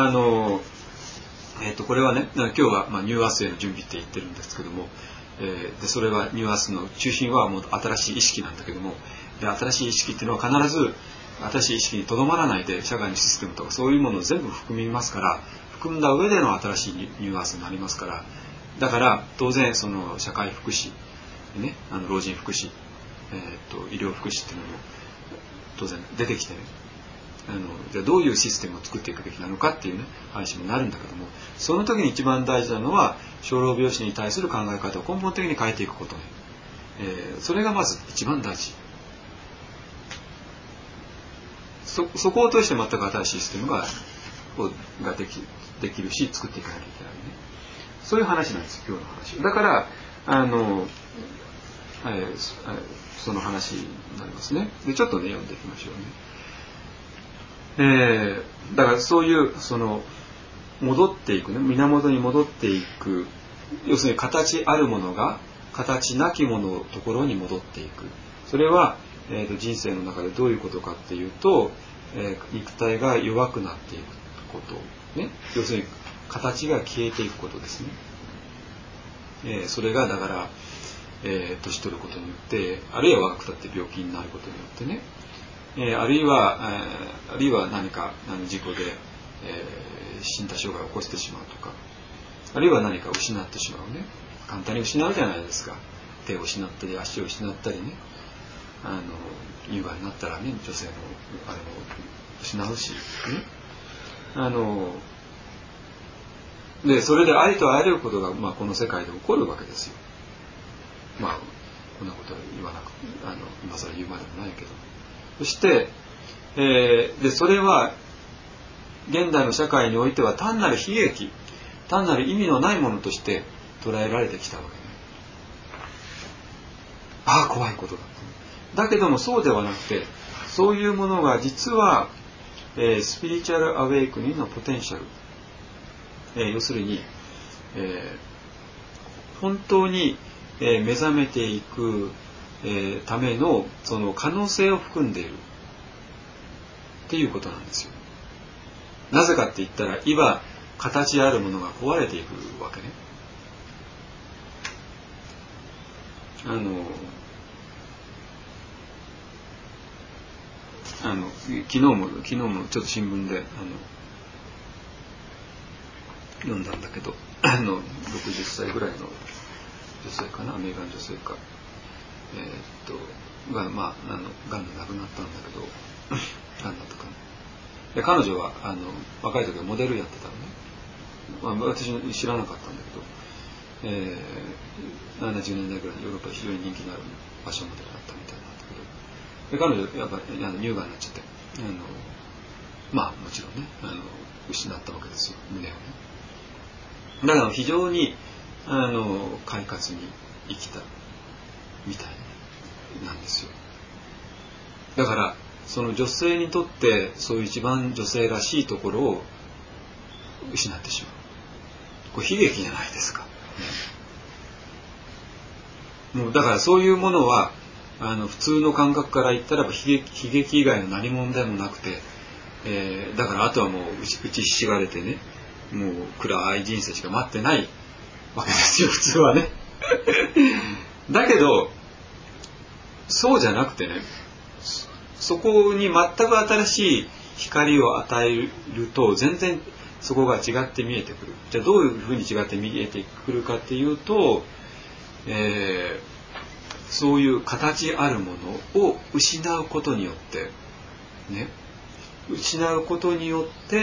これはね、今日はニューアースへの準備って言ってるんですけども、でそれはニューアースの中心はもう新しい意識なんだけども、で新しい意識っていうのは必ず新しい意識にとどまらないで社会のシステムとかそういうものを全部含みますから、含んだ上での新しいニュアンスになりますから、だから当然その社会福祉、ね、老人福祉、医療福祉っていうのも当然出てきてね、じゃあどういうシステムを作っていくべきなのかっていうね話になるんだけども、その時に一番大事なのは生老病死に対する考え方を根本的に変えていくことね、それがまず一番大事。そこを通して全く新しいシステムができるし、作っていかなきゃいけないね。そういう話なんです、今日の話。だからその話になりますね。でちょっとね読んでいきましょうね。だからそういうその戻っていくね、源に戻っていく、要するに形あるものが形なきもののところに戻っていく。それは人生の中でどういうことかっていうと、肉体が弱くなっていくこと、ね、要するに形が消えていくことですね。それがだから年取ることによって、あるいは若くたって病気になることによってね、あるいは何か事故で、身体障害を起こしてしまうとか、あるいは何か失ってしまうね。簡単に失うじゃないですか。手を失ったり足を失ったりね、乳がんになったらね、女性のあれも失うし、ね、でそれでありとあらゆることが、この世界で起こるわけですよ。こんなことは言わなく今更言うまでもないけど、そして、でそれは現代の社会においては単なる悲劇、単なる意味のないものとして捉えられてきたわけね。ああ怖いことだ。だけどもそうではなくて、そういうものが実は、スピリチュアルアウェイクニングのポテンシャル、要するに、 本当に、目覚めていく、ためのその可能性を含んでいるっていうことなんですよ。なぜかって言ったら、今形あるものが壊れていくわけね。昨日もちょっと新聞で読んだんだけど、60歳ぐらいの女性かな、アメリカの女性か、ががんで亡くなったんだけどがんだったかな。で彼女は若い時はモデルやってたのね。私知らなかったんだけど、70年代ぐらいにヨーロッパで非常に人気のあるファッションモデルだったみたいなんだけど、で彼女やっぱり乳がんになっちゃって、もちろんね失ったわけですよ、胸をね。だから非常に快活に生きたみたいなんですよ。だからその女性にとってそういう一番女性らしいところを失ってしまう。これ悲劇じゃないですか。もうだからそういうものは普通の感覚から言ったら悲劇以外の何者でもなくて、だからあとはもう打ちひしがれてね、もう暗い人生しか待ってないわけですよ、普通はね。だけどそうじゃなくてね、そこに全く新しい光を与えると全然そこが違って見えてくる。じゃあどういうふうに違って見えてくるかっていうと、そういう形あるものを失うことによってね、失うことによって、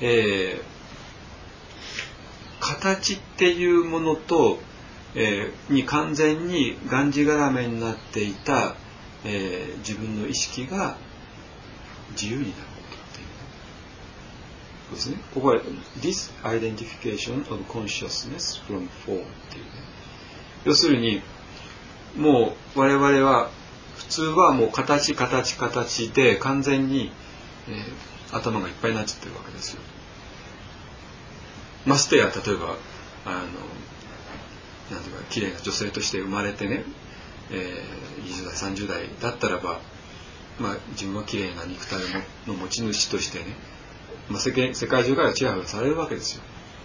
形っていうものと、に完全にがんじがらめになっていた、自分の意識が自由になることっていうことですね。ここは disidentification of consciousness from form っていうね。要するにもう我々は普通はもう形で完全に、頭がいっぱいになっちゃってるわけですよ。ましてや例えばなんていうか綺麗な女性として生まれてね、20代30代だったらば、自分は綺麗な肉体の持ち主としてね、世界中からチヤホヤされるわけですよ。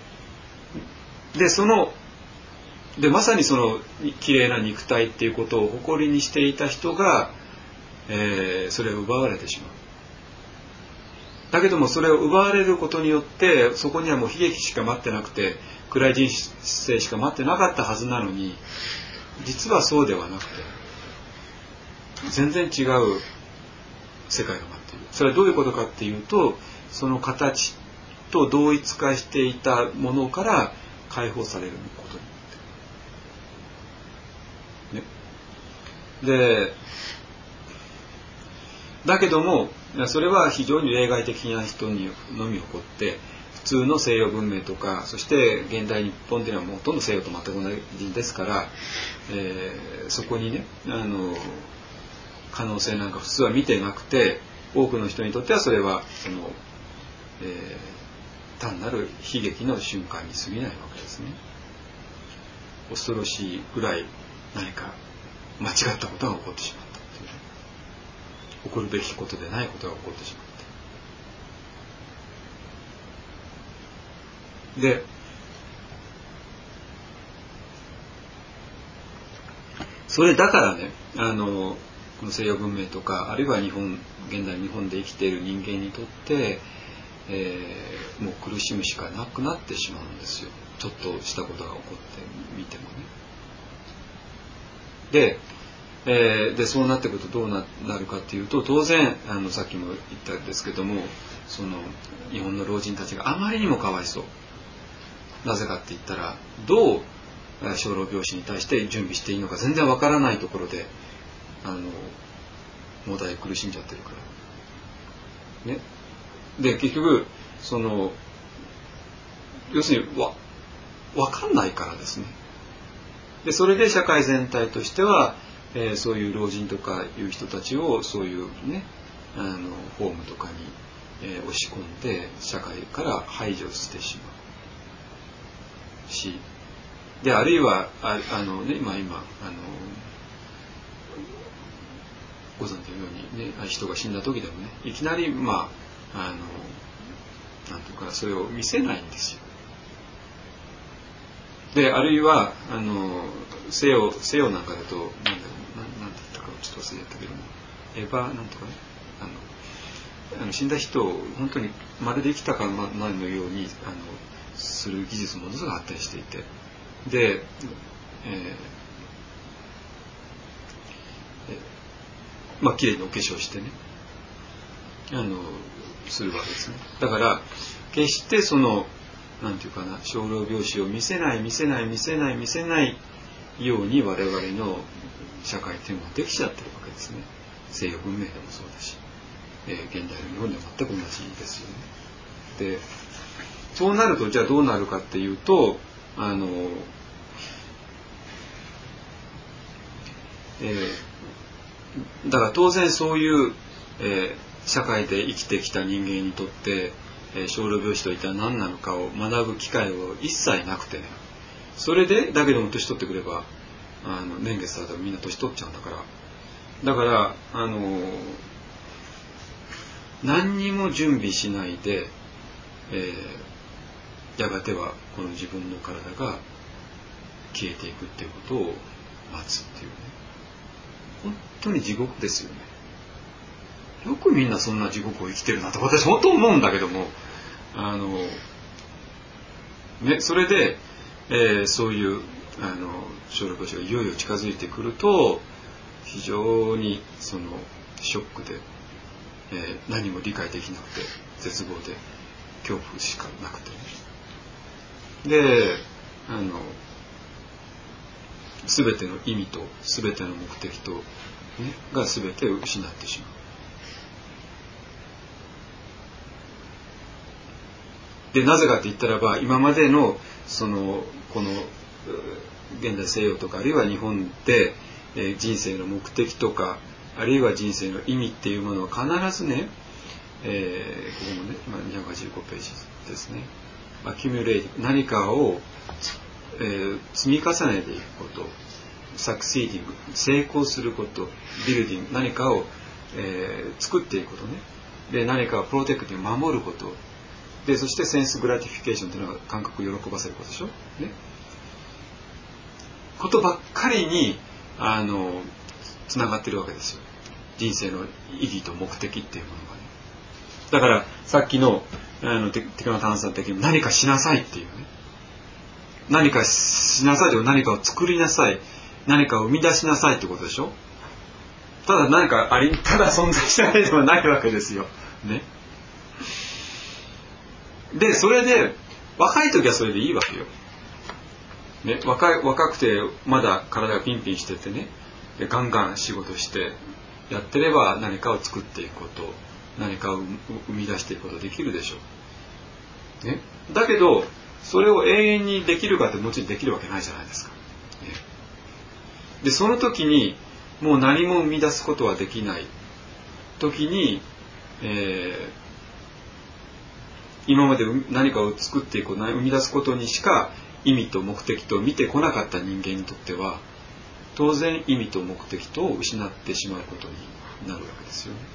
でまさにその綺麗な肉体っていうことを誇りにしていた人が、それを奪われてしまう。だけどもそれを奪われることによってそこにはもう悲劇しか待ってなくて暗い人生しか待ってなかったはずなのに、実はそうではなくて全然違う世界が待っている。それはどういうことかっていうと、その形と同一化していたものから解放されることになってる、ね、でだけどもそれは非常に例外的な人にのみ起こって、普通の西洋文明とか、そして現代日本ではもうほとんど西洋と全く同じですから、そこにね可能性なんか普通は見てなくて、多くの人にとってはそれは単なる悲劇の瞬間に過ぎないわけですね。恐ろしいぐらい何か間違ったことが起こってしまったという、起こるべきことでないことが起こってしまった。でそれだからね、この西洋文明とか、あるいは現代日本で生きている人間にとって、もう苦しむしかなくなってしまうんですよ。ちょっとしたことが起こってみてもね。でそうなってくるとどう なるかっていうと、当然さっきも言ったんですけども、その日本の老人たちがあまりにもかわいそう。なぜかって言ったら、どう生老病死に対して準備していいのか全然わからないところでもたえ苦しんじゃってるからね。で結局要するにわかんないからですね。でそれで社会全体としては、そういう老人とかいう人たちをそういうねホームとかに、押し込んで社会から排除してしまうし、 であるいは今ご存知のようにね、人が死んだ時でもね、いきなりなんていうかそれを見せないんですよ。であるいは西洋なんかだとなんて言ったかちょっと忘れたけども、エヴァなんとかね、死んだ人を本当にまるで生きたかのようにする技術ものすごく発展していて、で、きれいにお化粧してねするわけですね。だから決してなんていうかな、生老病死を見せないように我々の社会っていうのはできちゃってるわけですね。西洋文明でもそうだし、現代の日本でも全く同じですよね。でそうなるとじゃあどうなるかっていうとだから当然そういう、社会で生きてきた人間にとって、生老病死といったら何なのかを学ぶ機会を一切なくてね、それでだけども年取ってくれば年月だとみんな年取っちゃうんだから、何にも準備しないで、やがてはこの自分の体が消えていくっていうことを待つっていうね、本当に地獄ですよね。よくみんなそんな地獄を生きてるなと私本当思うんだけども、それで、そういう生老病死がいよいよ近づいてくると非常にショックで、何も理解できなくて絶望で恐怖しかなくて、で全ての意味と全ての目的と、が全てを失ってしまう。でなぜかって言ったらば、今までのこの現代西洋とかあるいは日本で、人生の目的とかあるいは人生の意味っていうものを必ずね、ここもね、285ページですね、アキュミュレイティブ、何かを、積み重ねていくこと、サクシーディング、成功すること、ビルディング、何かを、作っていくことね、で何かをプロテクティブ、守ることで、そしてセンスグラティフィケーションというのが感覚を喜ばせることでしょ、ね、ことばっかりにつながってるわけですよ、人生の意義と目的っていうものがね。だからさっきのテクノ探査的に何かしなさいっていうね、何かしなさいという何かを作りなさい、何かを生み出しなさいってことでしょ。ただ何かただ存在しないではないわけですよ、ね。でそれで若い時はそれでいいわけよ、ね、若くてまだ体がピンピンしててね、でガンガン仕事してやってれば何かを作っていくこと、何かを生み出していくことできるでしょう、ね、だけどそれを永遠にできるかってもちろんできるわけないじゃないですか、ね、でその時にもう何も生み出すことはできない時に、今まで何かを作っていく、生み出すことにしか意味と目的と見てこなかった人間にとっては当然意味と目的とを失ってしまうことになるわけですよね。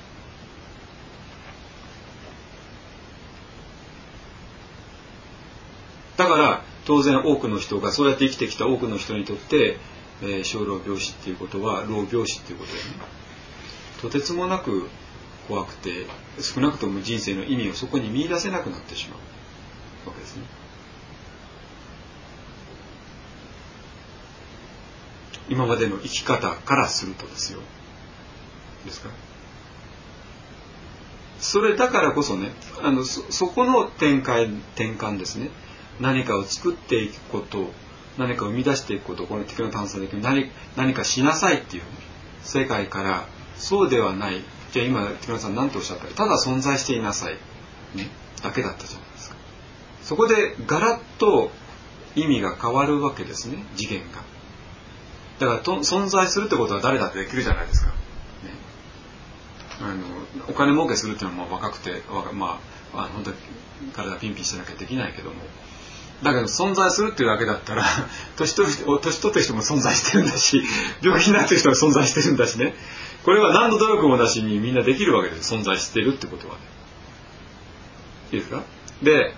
だから当然多くの人がそうやって生きてきた多くの人にとって、生老病死っていうことは老病死っていうことはね、とてつもなく怖くて、少なくとも人生の意味をそこに見出せなくなってしまうわけですね。今までの生き方からするとですよ。ですか。それだからこそね、そこの転換ですね。何かを作っていくこと、何かを生み出していくこと、この敵の探査で何かしなさいっていう、ね、世界からそうではない。じゃあ今木村さん何とおっしゃったか、ただ存在していなさい、ね、だけだったじゃないですか。そこでガラッと意味が変わるわけですね、次元が。だから存在するってことは誰だってできるじゃないですか、ね、お金儲けするっていうのは若くて本当に体ピンピンしてなきゃできないけども、 だけど存在するっていうだけだったら年取ってる人も存在してるんだし、病気になってる人も存在してるんだしね、これは何の努力もなしにみんなできるわけです。存在してるってことはね。いいですか。で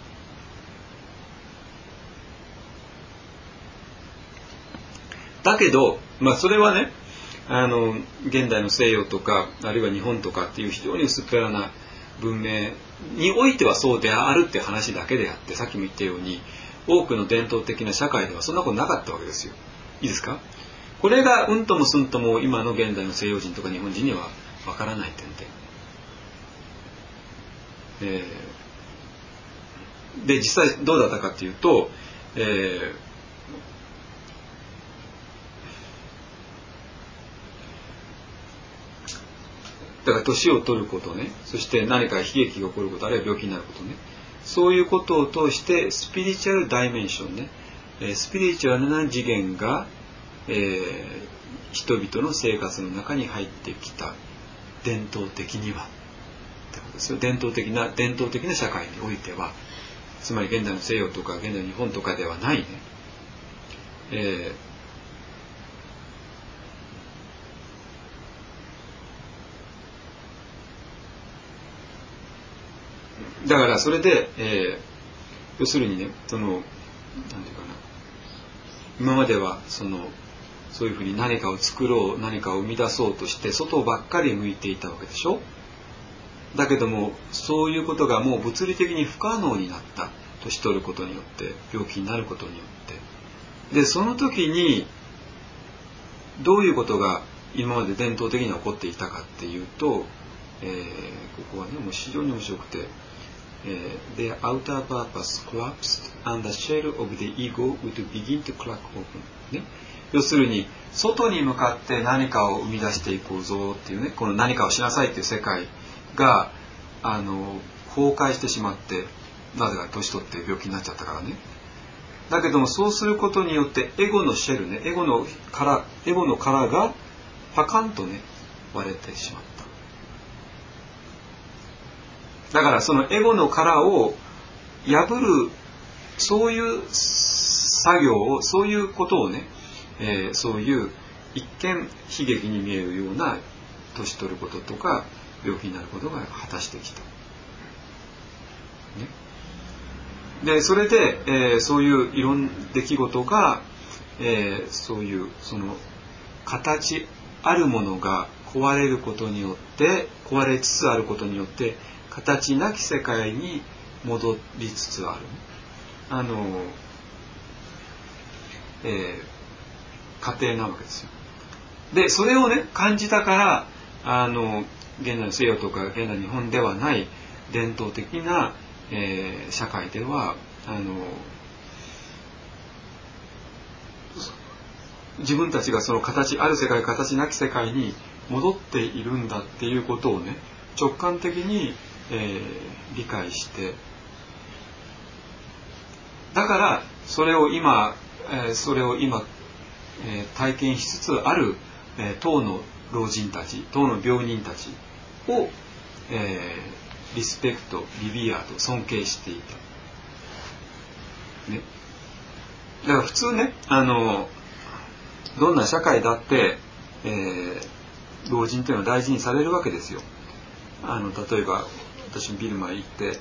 だけど、それはね、現代の西洋とかあるいは日本とかっていう非常に薄っぺらな文明においてはそうであるって話だけであって、さっきも言ったように多くの伝統的な社会ではそんなことなかったわけですよ。いいですか。これがうんともすんとも今の現代の西洋人とか日本人にはわからない点で、で実際どうだったかっていうと、だから年を取ることね、そして何か悲劇が起こること、あるいは病気になることね、そういうことを通してスピリチュアルダイメンションね、スピリチュアルな次元が、人々の生活の中に入ってきた。伝統的にはってことですよ。伝統的な社会においては、つまり現代の西洋とか現代の日本とかではないね、だからそれで、要するにね、なんていうかな、今まではそういうふうに何かを作ろう、何かを生み出そうとして外ばっかり向いていたわけでしょ。だけどもそういうことがもう物理的に不可能になった。年取ることによって、病気になることによって。でその時にどういうことが今まで伝統的に起こっていたかっていうと、ここはねもう非常に面白くて、The outer purpose collapsed and the shell of the ego would begin to crack open、ね、要するに外に向かって何かを生み出していこうぞっていうね、この何かをしなさいっていう世界が崩壊してしまって、なぜか年取って病気になっちゃったからね。だけどもそうすることによってエゴのシェルね、エゴの殻がパカンとね割れてしまった。だからそのエゴの殻を破る、そういう作業を、そういうことをね、そういう一見悲劇に見えるような年取ることとか病気になることが果たしてきた、ね、でそれで、そういういろんな出来事が、そういうその形あるものが壊れることによって、壊れつつあることによって形なき世界に戻りつつある、過程なわけですよ。でそれをね感じたから、現代の西洋とか現代日本ではない伝統的な、社会では自分たちがその形ある世界、形なき世界に戻っているんだっていうことをね直感的に理解して、だからそれを今、体験しつつある、当の老人たち、当の病人たちを、リスペクト、リビアと尊敬していた、ね、だから普通ねどんな社会だって、老人というのは大事にされるわけですよ。例えば私ビルマへ行って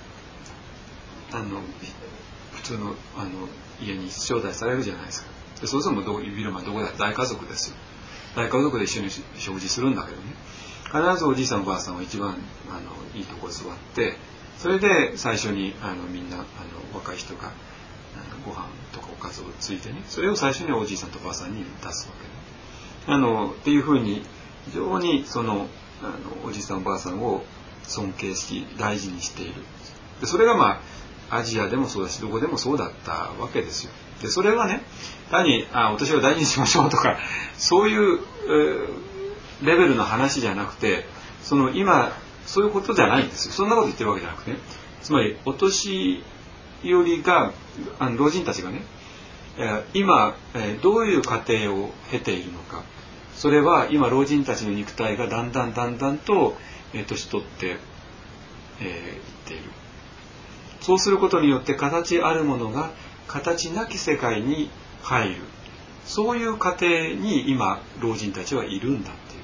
普通の家に招待されるじゃないですか。でそうするとビルマどこだ、大家族ですよ。大家族で一緒に食事するんだけどね、必ずおじいさんおばあさんは一番いいところに座って、それで最初にみんな若い人がご飯とかおかずをついてね、それを最初におじいさんとおばあさんに出すわけね。っていうふうに非常におじいさんおばあさんを尊敬し大事にしている。でそれがアジアでもそうだしどこでもそうだったわけですよ。でそれはね単にお年を大事にしましょうとかそういう、レベルの話じゃなくて、今そういうことじゃないんですよ。そんなこと言ってるわけじゃなくて、ね、つまりお年寄りが老人たちがね今どういう過程を経ているのか、それは今老人たちの肉体がだんだんと年取っていっている。そうすることによって形あるものが形なき世界に入る、そういう過程に今老人たちはいるんだっていう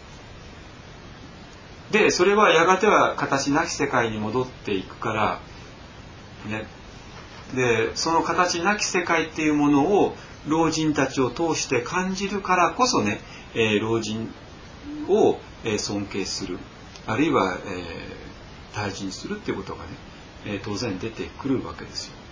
ことで、それはやがては形なき世界に戻っていくからね。でその形なき世界っていうものを老人たちを通して感じるからこそね、老人を尊敬する、あるいは大事にするっていうことがね、当然出てくるわけですよ。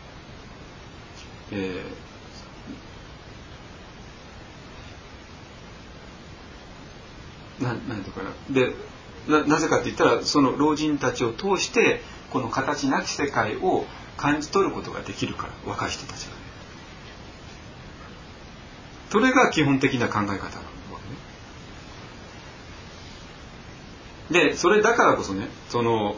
なんていうかな。で、なぜかって言ったら、その老人たちを通してこの形なき世界を感じ取ることができるから、若い人たちがね。それが基本的な考え方なわけね。で、それだからこそね、その、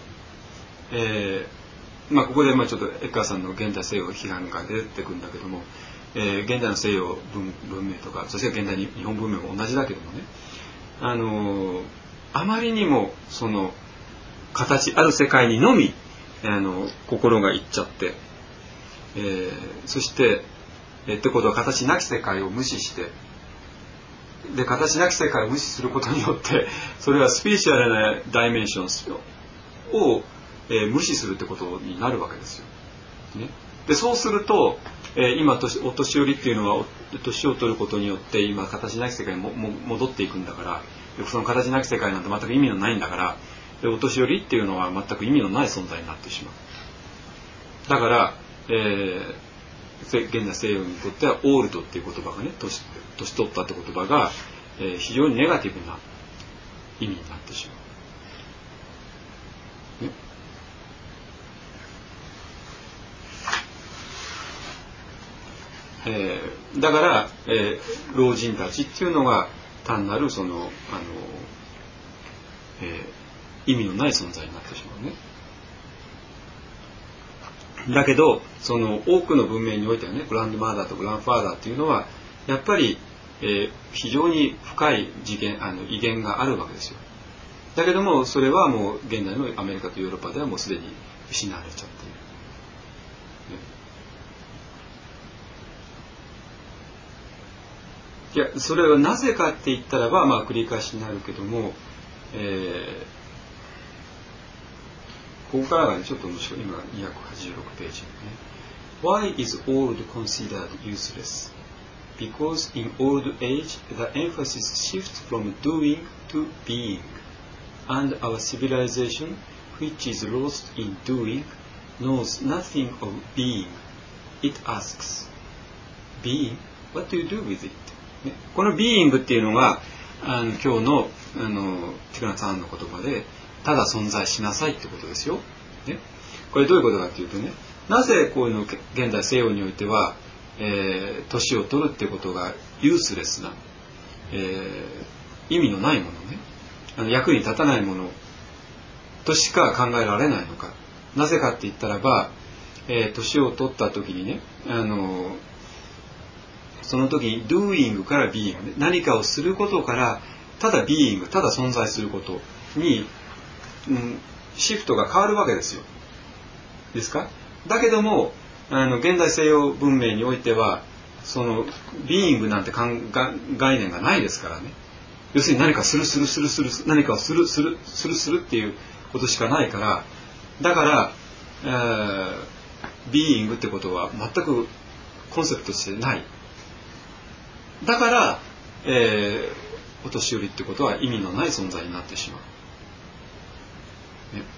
ここでちょっとエッカーさんの現代西洋批判が出てくるんだけども、現代の西洋 文明とか、そして現代日本文明も同じだけどもね、あまりにもその形ある世界にのみ心がいっちゃって、そしてってことは形なき世界を無視して、で形なき世界を無視することによってそれはスピリチュアルなダイメンションを、無視するってことになるわけですよ、ね。でそうすると、今お年寄りっていうのは年を取ることによって今形なき世界に戻っていくんだから、でその形なき世界なんて全く意味のないんだから、でお年寄りっていうのは全く意味のない存在になってしまう。だから、現代西洋にとってはオールドっていう言葉がね、年取ったって言葉が、非常にネガティブな意味になってしまう、ね。だから、老人たちっていうのが単なるその意味のない存在になってしまうね。だけどその多くの文明においてはね、グランドマザーとグランファーダーっていうのはやっぱり、非常に深い威厳があるわけですよ。だけどもそれはもう現代のアメリカとヨーロッパではもうすでに失われちゃっている、いやそれはなぜかって言ったらば、繰り返しになるけども、ここからがねちょっと面白い。今286ページね。Why is old considered useless? Because in old age the emphasis shifts from doing to being, and our civilization, which is lost in doing, knows nothing of being. It asks, being, what do you do with it?ね、このビーイングっていうのが今日のティクナさんの言葉で、ただ存在しなさいってことですよ、ね。これどういうことかというとね、なぜこういうの現代西洋においては、年を取るっていうことがユースレスな、意味のないものね、役に立たないものとしか考えられないのか。なぜかって言ったらば、年を取った時にね、その時に doing から being、ね、何かをすることからただ being、 ただ存在することに、シフトが変わるわけですよ。ですか？だけども現代西洋文明においてはその being なんて概念がないですからね。要するに何かする何かをするっていうことしかないから、だから、being ってことは全くコンセプトとしてない。だから、お年寄りってことは意味のない存在になってしまう、ね。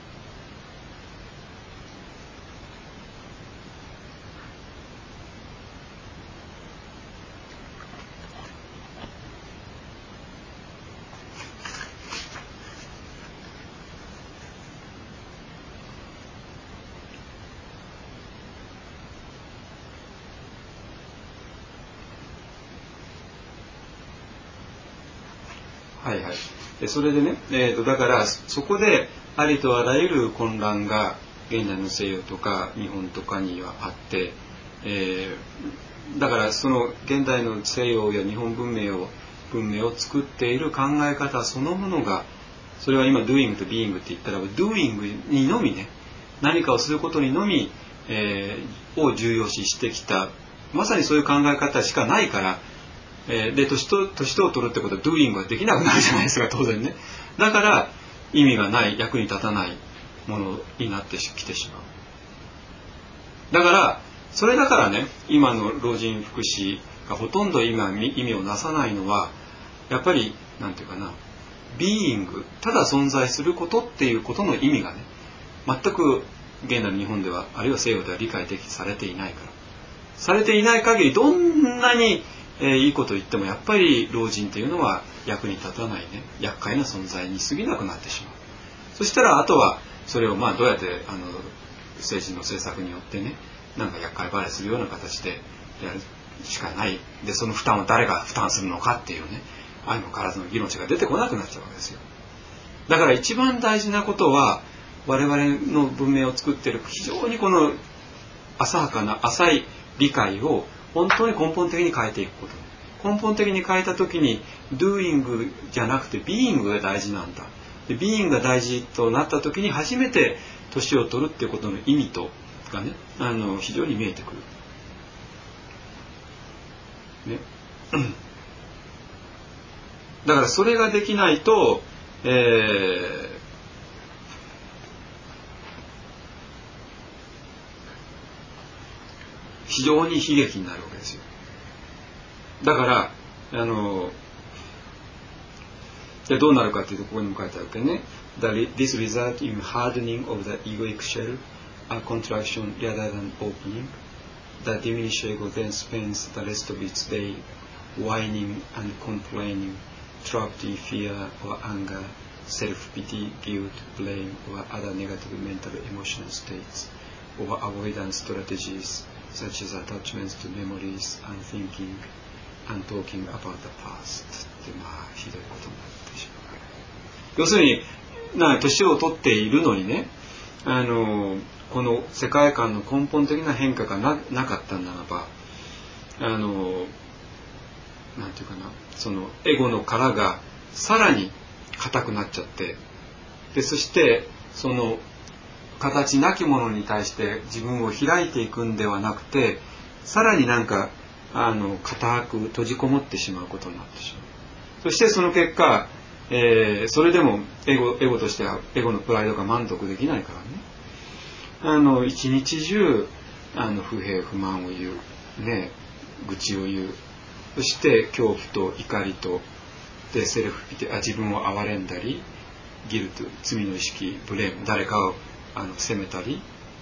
はいはい。それでね、だからそこでありとあらゆる混乱が現代の西洋とか日本とかにはあって、だからその現代の西洋や日本文明を作っている考え方そのものが、それは今 doing と being って言ったら doing にのみね、何かをすることにのみ、 を重要視してきた、まさにそういう考え方しかないから、で年を取るってことは doing ができなくなるじゃないですか、当然ね。だから意味がない、役に立たないものになってきてしまう。だからそれだからね、今の老人福祉がほとんど今意味をなさないのは、やっぱりなんていうかな、ビーイング、ただ存在することっていうことの意味がね、全く現代の日本では、あるいは西洋では理解できされていないから、されていない限りどんなに、いいこと言ってもやっぱり老人っていうのは役に立たないね、厄介な存在に過ぎなくなってしまう。そしたらあとはそれをどうやって政治の政策によってね、なんか厄介払いするような形でやるしかない。でその負担を誰が負担するのかっていうね、愛も変わらずの命が出てこなくなっちゃうわけですよ。だから一番大事なことは、我々の文明を作っている非常にこの浅はかな浅い理解を本当に根本的に変えていくこと。根本的に変えた時に doing じゃなくて being が大事なんだ。で being が大事となった時に初めて年を取るっていうことの意味とがね、非常に見えてくる。ね。だからそれができないと、非常に悲劇になるわけですよ。だからじゃあどうなるかというと、ここにも書いてあるわけね。This result in hardening of the egoic shell, a contraction rather than opening. The diminished ego then spends the rest of its day whining and complaining, trapped in fear or anger, self-pity, guilt, blame, or other negative mental emotional states, or avoidance strategies such as attachments to memories and thinking and talking about the past. ってひどいことになってしまう。要するに年を取っているのにね、この世界観の根本的な変化が なかったならば、なんていうかな、そのエゴの殻がさらに硬くなっちゃって、でそしてその形なきものに対して自分を開いていくんではなくて、さらに硬く閉じこもってしまうことになってしまう。そしてその結果、それでもエゴとしてはエゴのプライドが満足できないからね、一日中不平不満を言う、ね、愚痴を言う、そして恐怖と怒りとでセルフピティ、自分を憐れんだり、ギルト、罪の意識、ブレーム、誰かを責めたり、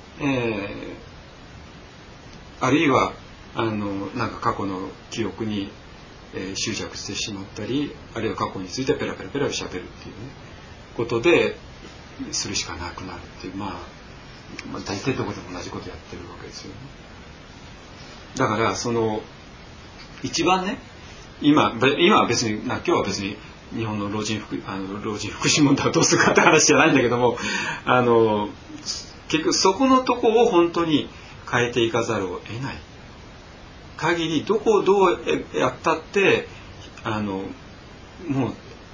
あるいは過去の記憶に、執着してしまったり、あるいは過去についてペラペラ喋るっていうねことでするしかなくなるっていう、大体どこでも同じことやってるわけですよね。だからその一番ね、今は別に今日は別に日本の老人福祉問題をどうするかって話じゃないんだけども、結局そこのとこを本当に変えていかざるを得ない限り、どこをどうやったってもう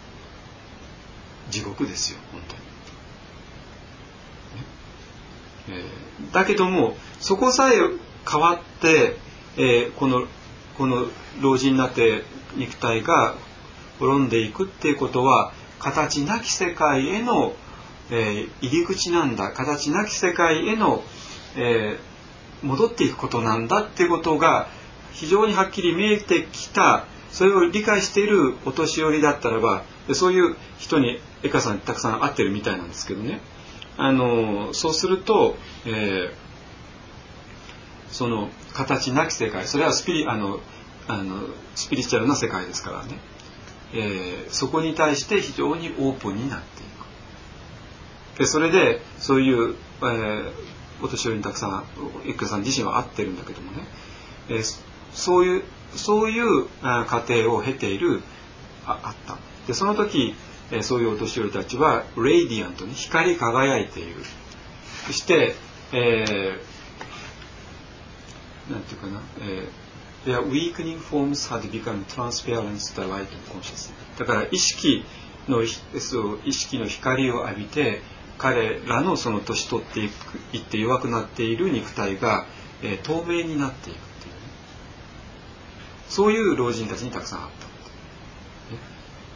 地獄ですよ本当に、だけどもそこさえ変わって、この老人になって肉体が滅んでいくっていうことは、形なき世界への、入り口なんだ、形なき世界への、戻っていくことなんだっていうことが非常にはっきり見えてきた。それを理解しているお年寄りだったらば、そういう人にエカさんたくさん会ってるみたいなんですけどね、そうすると、その形なき世界、それはスピリチュアルな世界ですからね、そこに対して非常にオープンになっていく。でそれでそういう、お年寄りにたくさんエカさん自身は会ってるんだけどもね、そういう過程を経ているあった。でその時、そういうお年寄りたちはレイディアントに光り輝いている。そして、なんていうかな、their weakening forms had become transparent to the light of consciousness。だから意識の光を浴びて彼らのその年取っていって弱くなっている肉体が、透明になっていくっていう、ね、そういう老人たちにたくさんあった、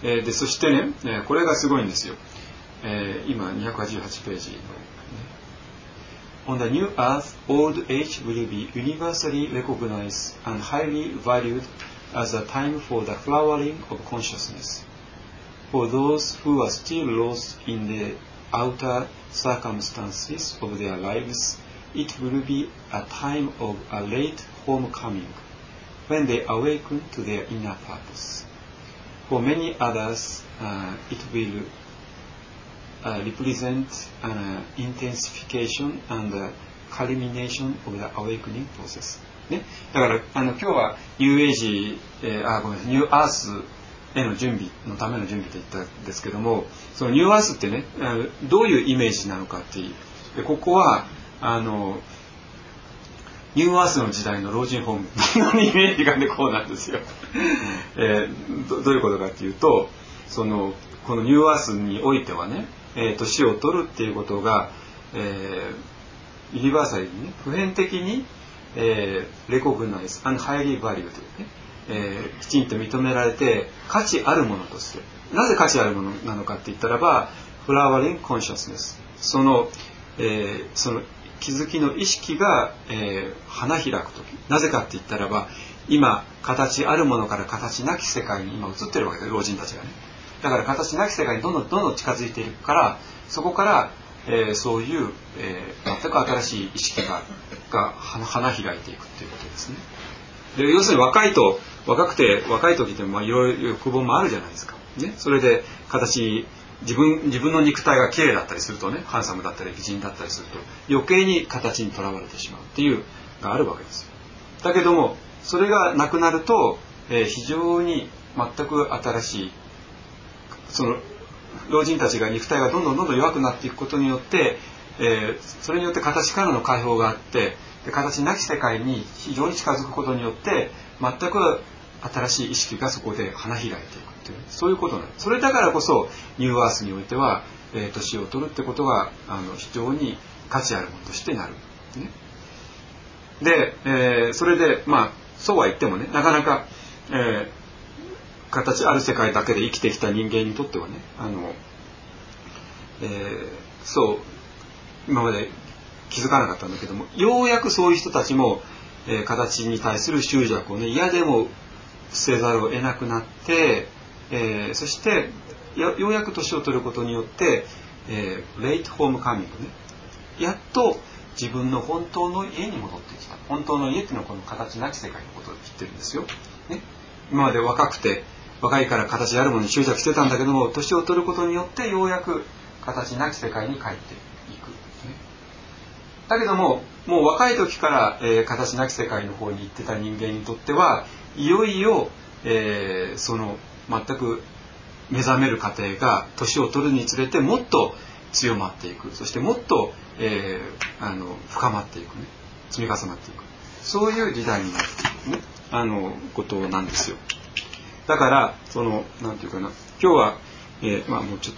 でそしてね、これがすごいんですよ。今288ページの、ね、On the new earth, old age will be universally recognized and highly valued as a time for the flowering of consciousness. For those who are still lost in the outer circumstances of their lives, it will be a time of a late homecoming, when they awaken to their inner purpose. For many others, it will represent an intensification and culmination of the awakening process、ね、だから今日はニューエイジ、ニューアースへの準備のための準備と言ったんですけども、そのニューアースってね、どういうイメージなのかっていう、でここはニューアースの時代の老人ホームのイメージがねこうなんですよ、どういうことかっていうと、このニューアースにおいてはね、年を取るっていうことが、ユニバーサルにね、普遍的に、レコグナイズ、ハイリーバリューというね、きちんと認められて価値あるものとして、なぜ価値あるものなのかって言ったらば、フラワリングコンシャスネス、その気づきの意識が、花開くとき、なぜかって言ったらば、今形あるものから形なき世界に今移ってるわけで、老人たちがね。だから形なき世界にどんどん近づいていくから、そこから、そういう、全く新しい意識が花開いていくっていうことですね。で要するに若い時っていろいろ欲望もあるじゃないですか、ね、それで自分の肉体が綺麗だったりするとね、ハンサムだったり美人だったりすると余計に形にとらわれてしまうっていうがあるわけですよ。だけどもそれがなくなると、非常に全く新しい、その老人たちが肉体がどんどん弱くなっていくことによって、それによって形からの解放があって、で形なき世界に非常に近づくことによって全く新しい意識がそこで花開いていくっていう、そういうことなんです。それだからこそニューアースにおいては、年を取るってことが非常に価値あるものとしてなる、ね、で、それでそうは言ってもね、なかなか、形ある世界だけで生きてきた人間にとってはね、そう今まで気づかなかったんだけども、ようやくそういう人たちも、形に対する執着をね、嫌でもせざるを得なくなって、そしてようやく年を取ることによって、レイトホームカミングね、やっと自分の本当の家に戻ってきた。本当の家っていうのはこの形なき世界のことを言ってるんですよ、ね、今まで若いから形あるものに執着してたんだけども、年を取ることによってようやく形なき世界に帰っていく、ね、だけどももう若い時から、形なき世界の方に行ってた人間にとってはいよいよ、その全く目覚める過程が年を取るにつれてもっと強まっていく、そしてもっと、深まっていくね、積み重なっていく、そういう時代になっていくね、ことなんですよ。だからなんていうかな、今日は、もうちょっと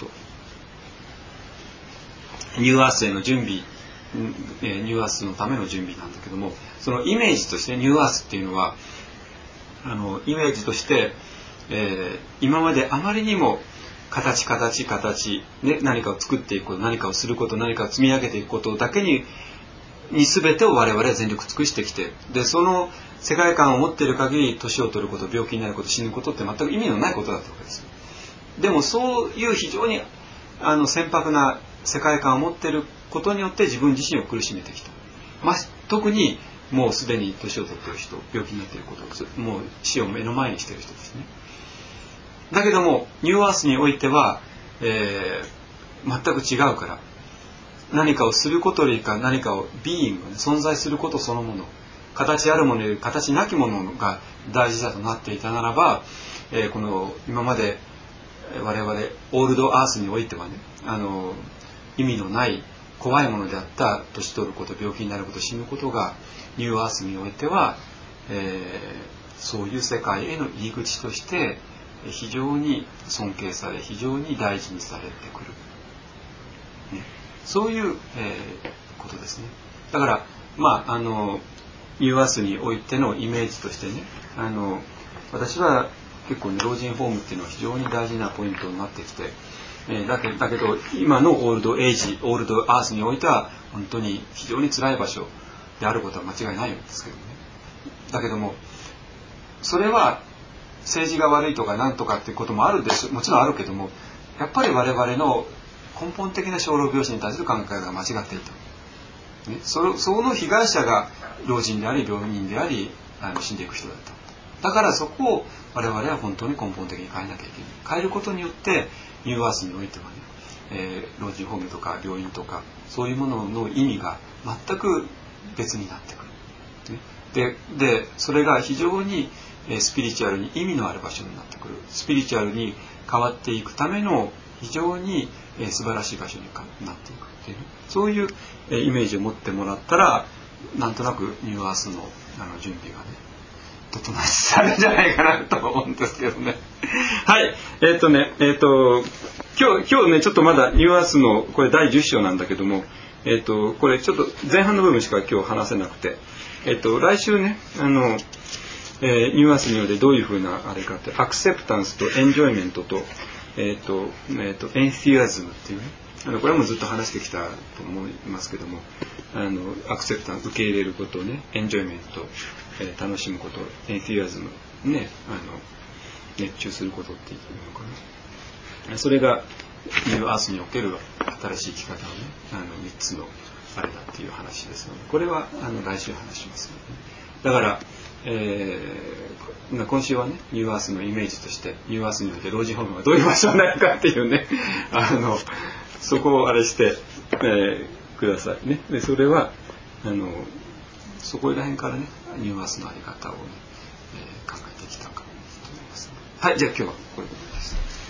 ニューアースへの準備、ニューアースのための準備なんだけども、そのイメージとしてニューアースっていうのはイメージとして、今まであまりにも形、ね、何かを作っていくこと、何かをすること、何かを積み上げていくことだけに全てを我々は全力尽くしてきて、でその世界観を持っている限り年を取ること、病気になること、死ぬことって全く意味のないことだったわけです。でもそういう非常に船舶な世界観を持っていることによって自分自身を苦しめてきた、特にもうすでに年を取っている人、病気になっていること、もう死を目の前にしている人ですね。だけどもニューアースにおいては、全く違うから、何かをすることよりか何かをビーイング、存在することそのもの、形あるものより形なきものが大事だとなっていたならば、この今まで我々オールドアースにおいてはね、意味のない怖いものであった年取ること、病気になること、死ぬことがニューアースにおいては、そういう世界への入り口として非常に尊敬され、非常に大事にされてくる、ね、 そういう、ことですね。だからニューアースにおいてのイメージとしてね、私は結構ね、老人ホームっていうのは非常に大事なポイントになってきて、だけど今のオールドエイジ、オールドアースにおいては本当に非常に辛い場所であることは間違いないんですけどね。だけどもそれは政治が悪いとかなんとかっていうこともあるでしょ、もちろんあるけども、やっぱり我々の根本的な小老病死に対する考えが間違っていた、ね、その被害者が老人であり病人であり死んでいく人だった。だからそこを我々は本当に根本的に変えなきゃいけない。変えることによってニューアースにおいてはね、老人ホームとか病院とかそういうものの意味が全く別になってくる、ね、でそれが非常にスピリチュアルに意味のある場所になってくる。スピリチュアルに変わっていくための非常に素晴らしい場所になっていくっていう、ね、そういうイメージを持ってもらったら、なんとなくニューアースの準備がね整えつつあるんじゃないかなと思うんですけどね。はい、今日ねちょっとまだニューアースのこれ第10章なんだけども、これちょっと前半の部分しか今日話せなくて、来週ねニューアースによってどういうふうなあれかって、アクセプタンスとエンジョイメントとエンフィアズムっていうね、これもずっと話してきたと思いますけども、アクセプタンス受け入れることね、エンジョイメント、楽しむこと、エンフィアズムね、熱中することっていうのかな、それがニューアースにおける新しい生き方のね3つのあれだっていう話ですので、これは来週話しますので、ね、だから今週はねニューアースのイメージとしてニューアースにおいて老人ホームはどういう場所になるかっていうねそこをあれして、くださいね。でそれはそこら辺からねニューアースのあり方をね、考えてきたかと思います。はい、じゃあ今日はこれでです。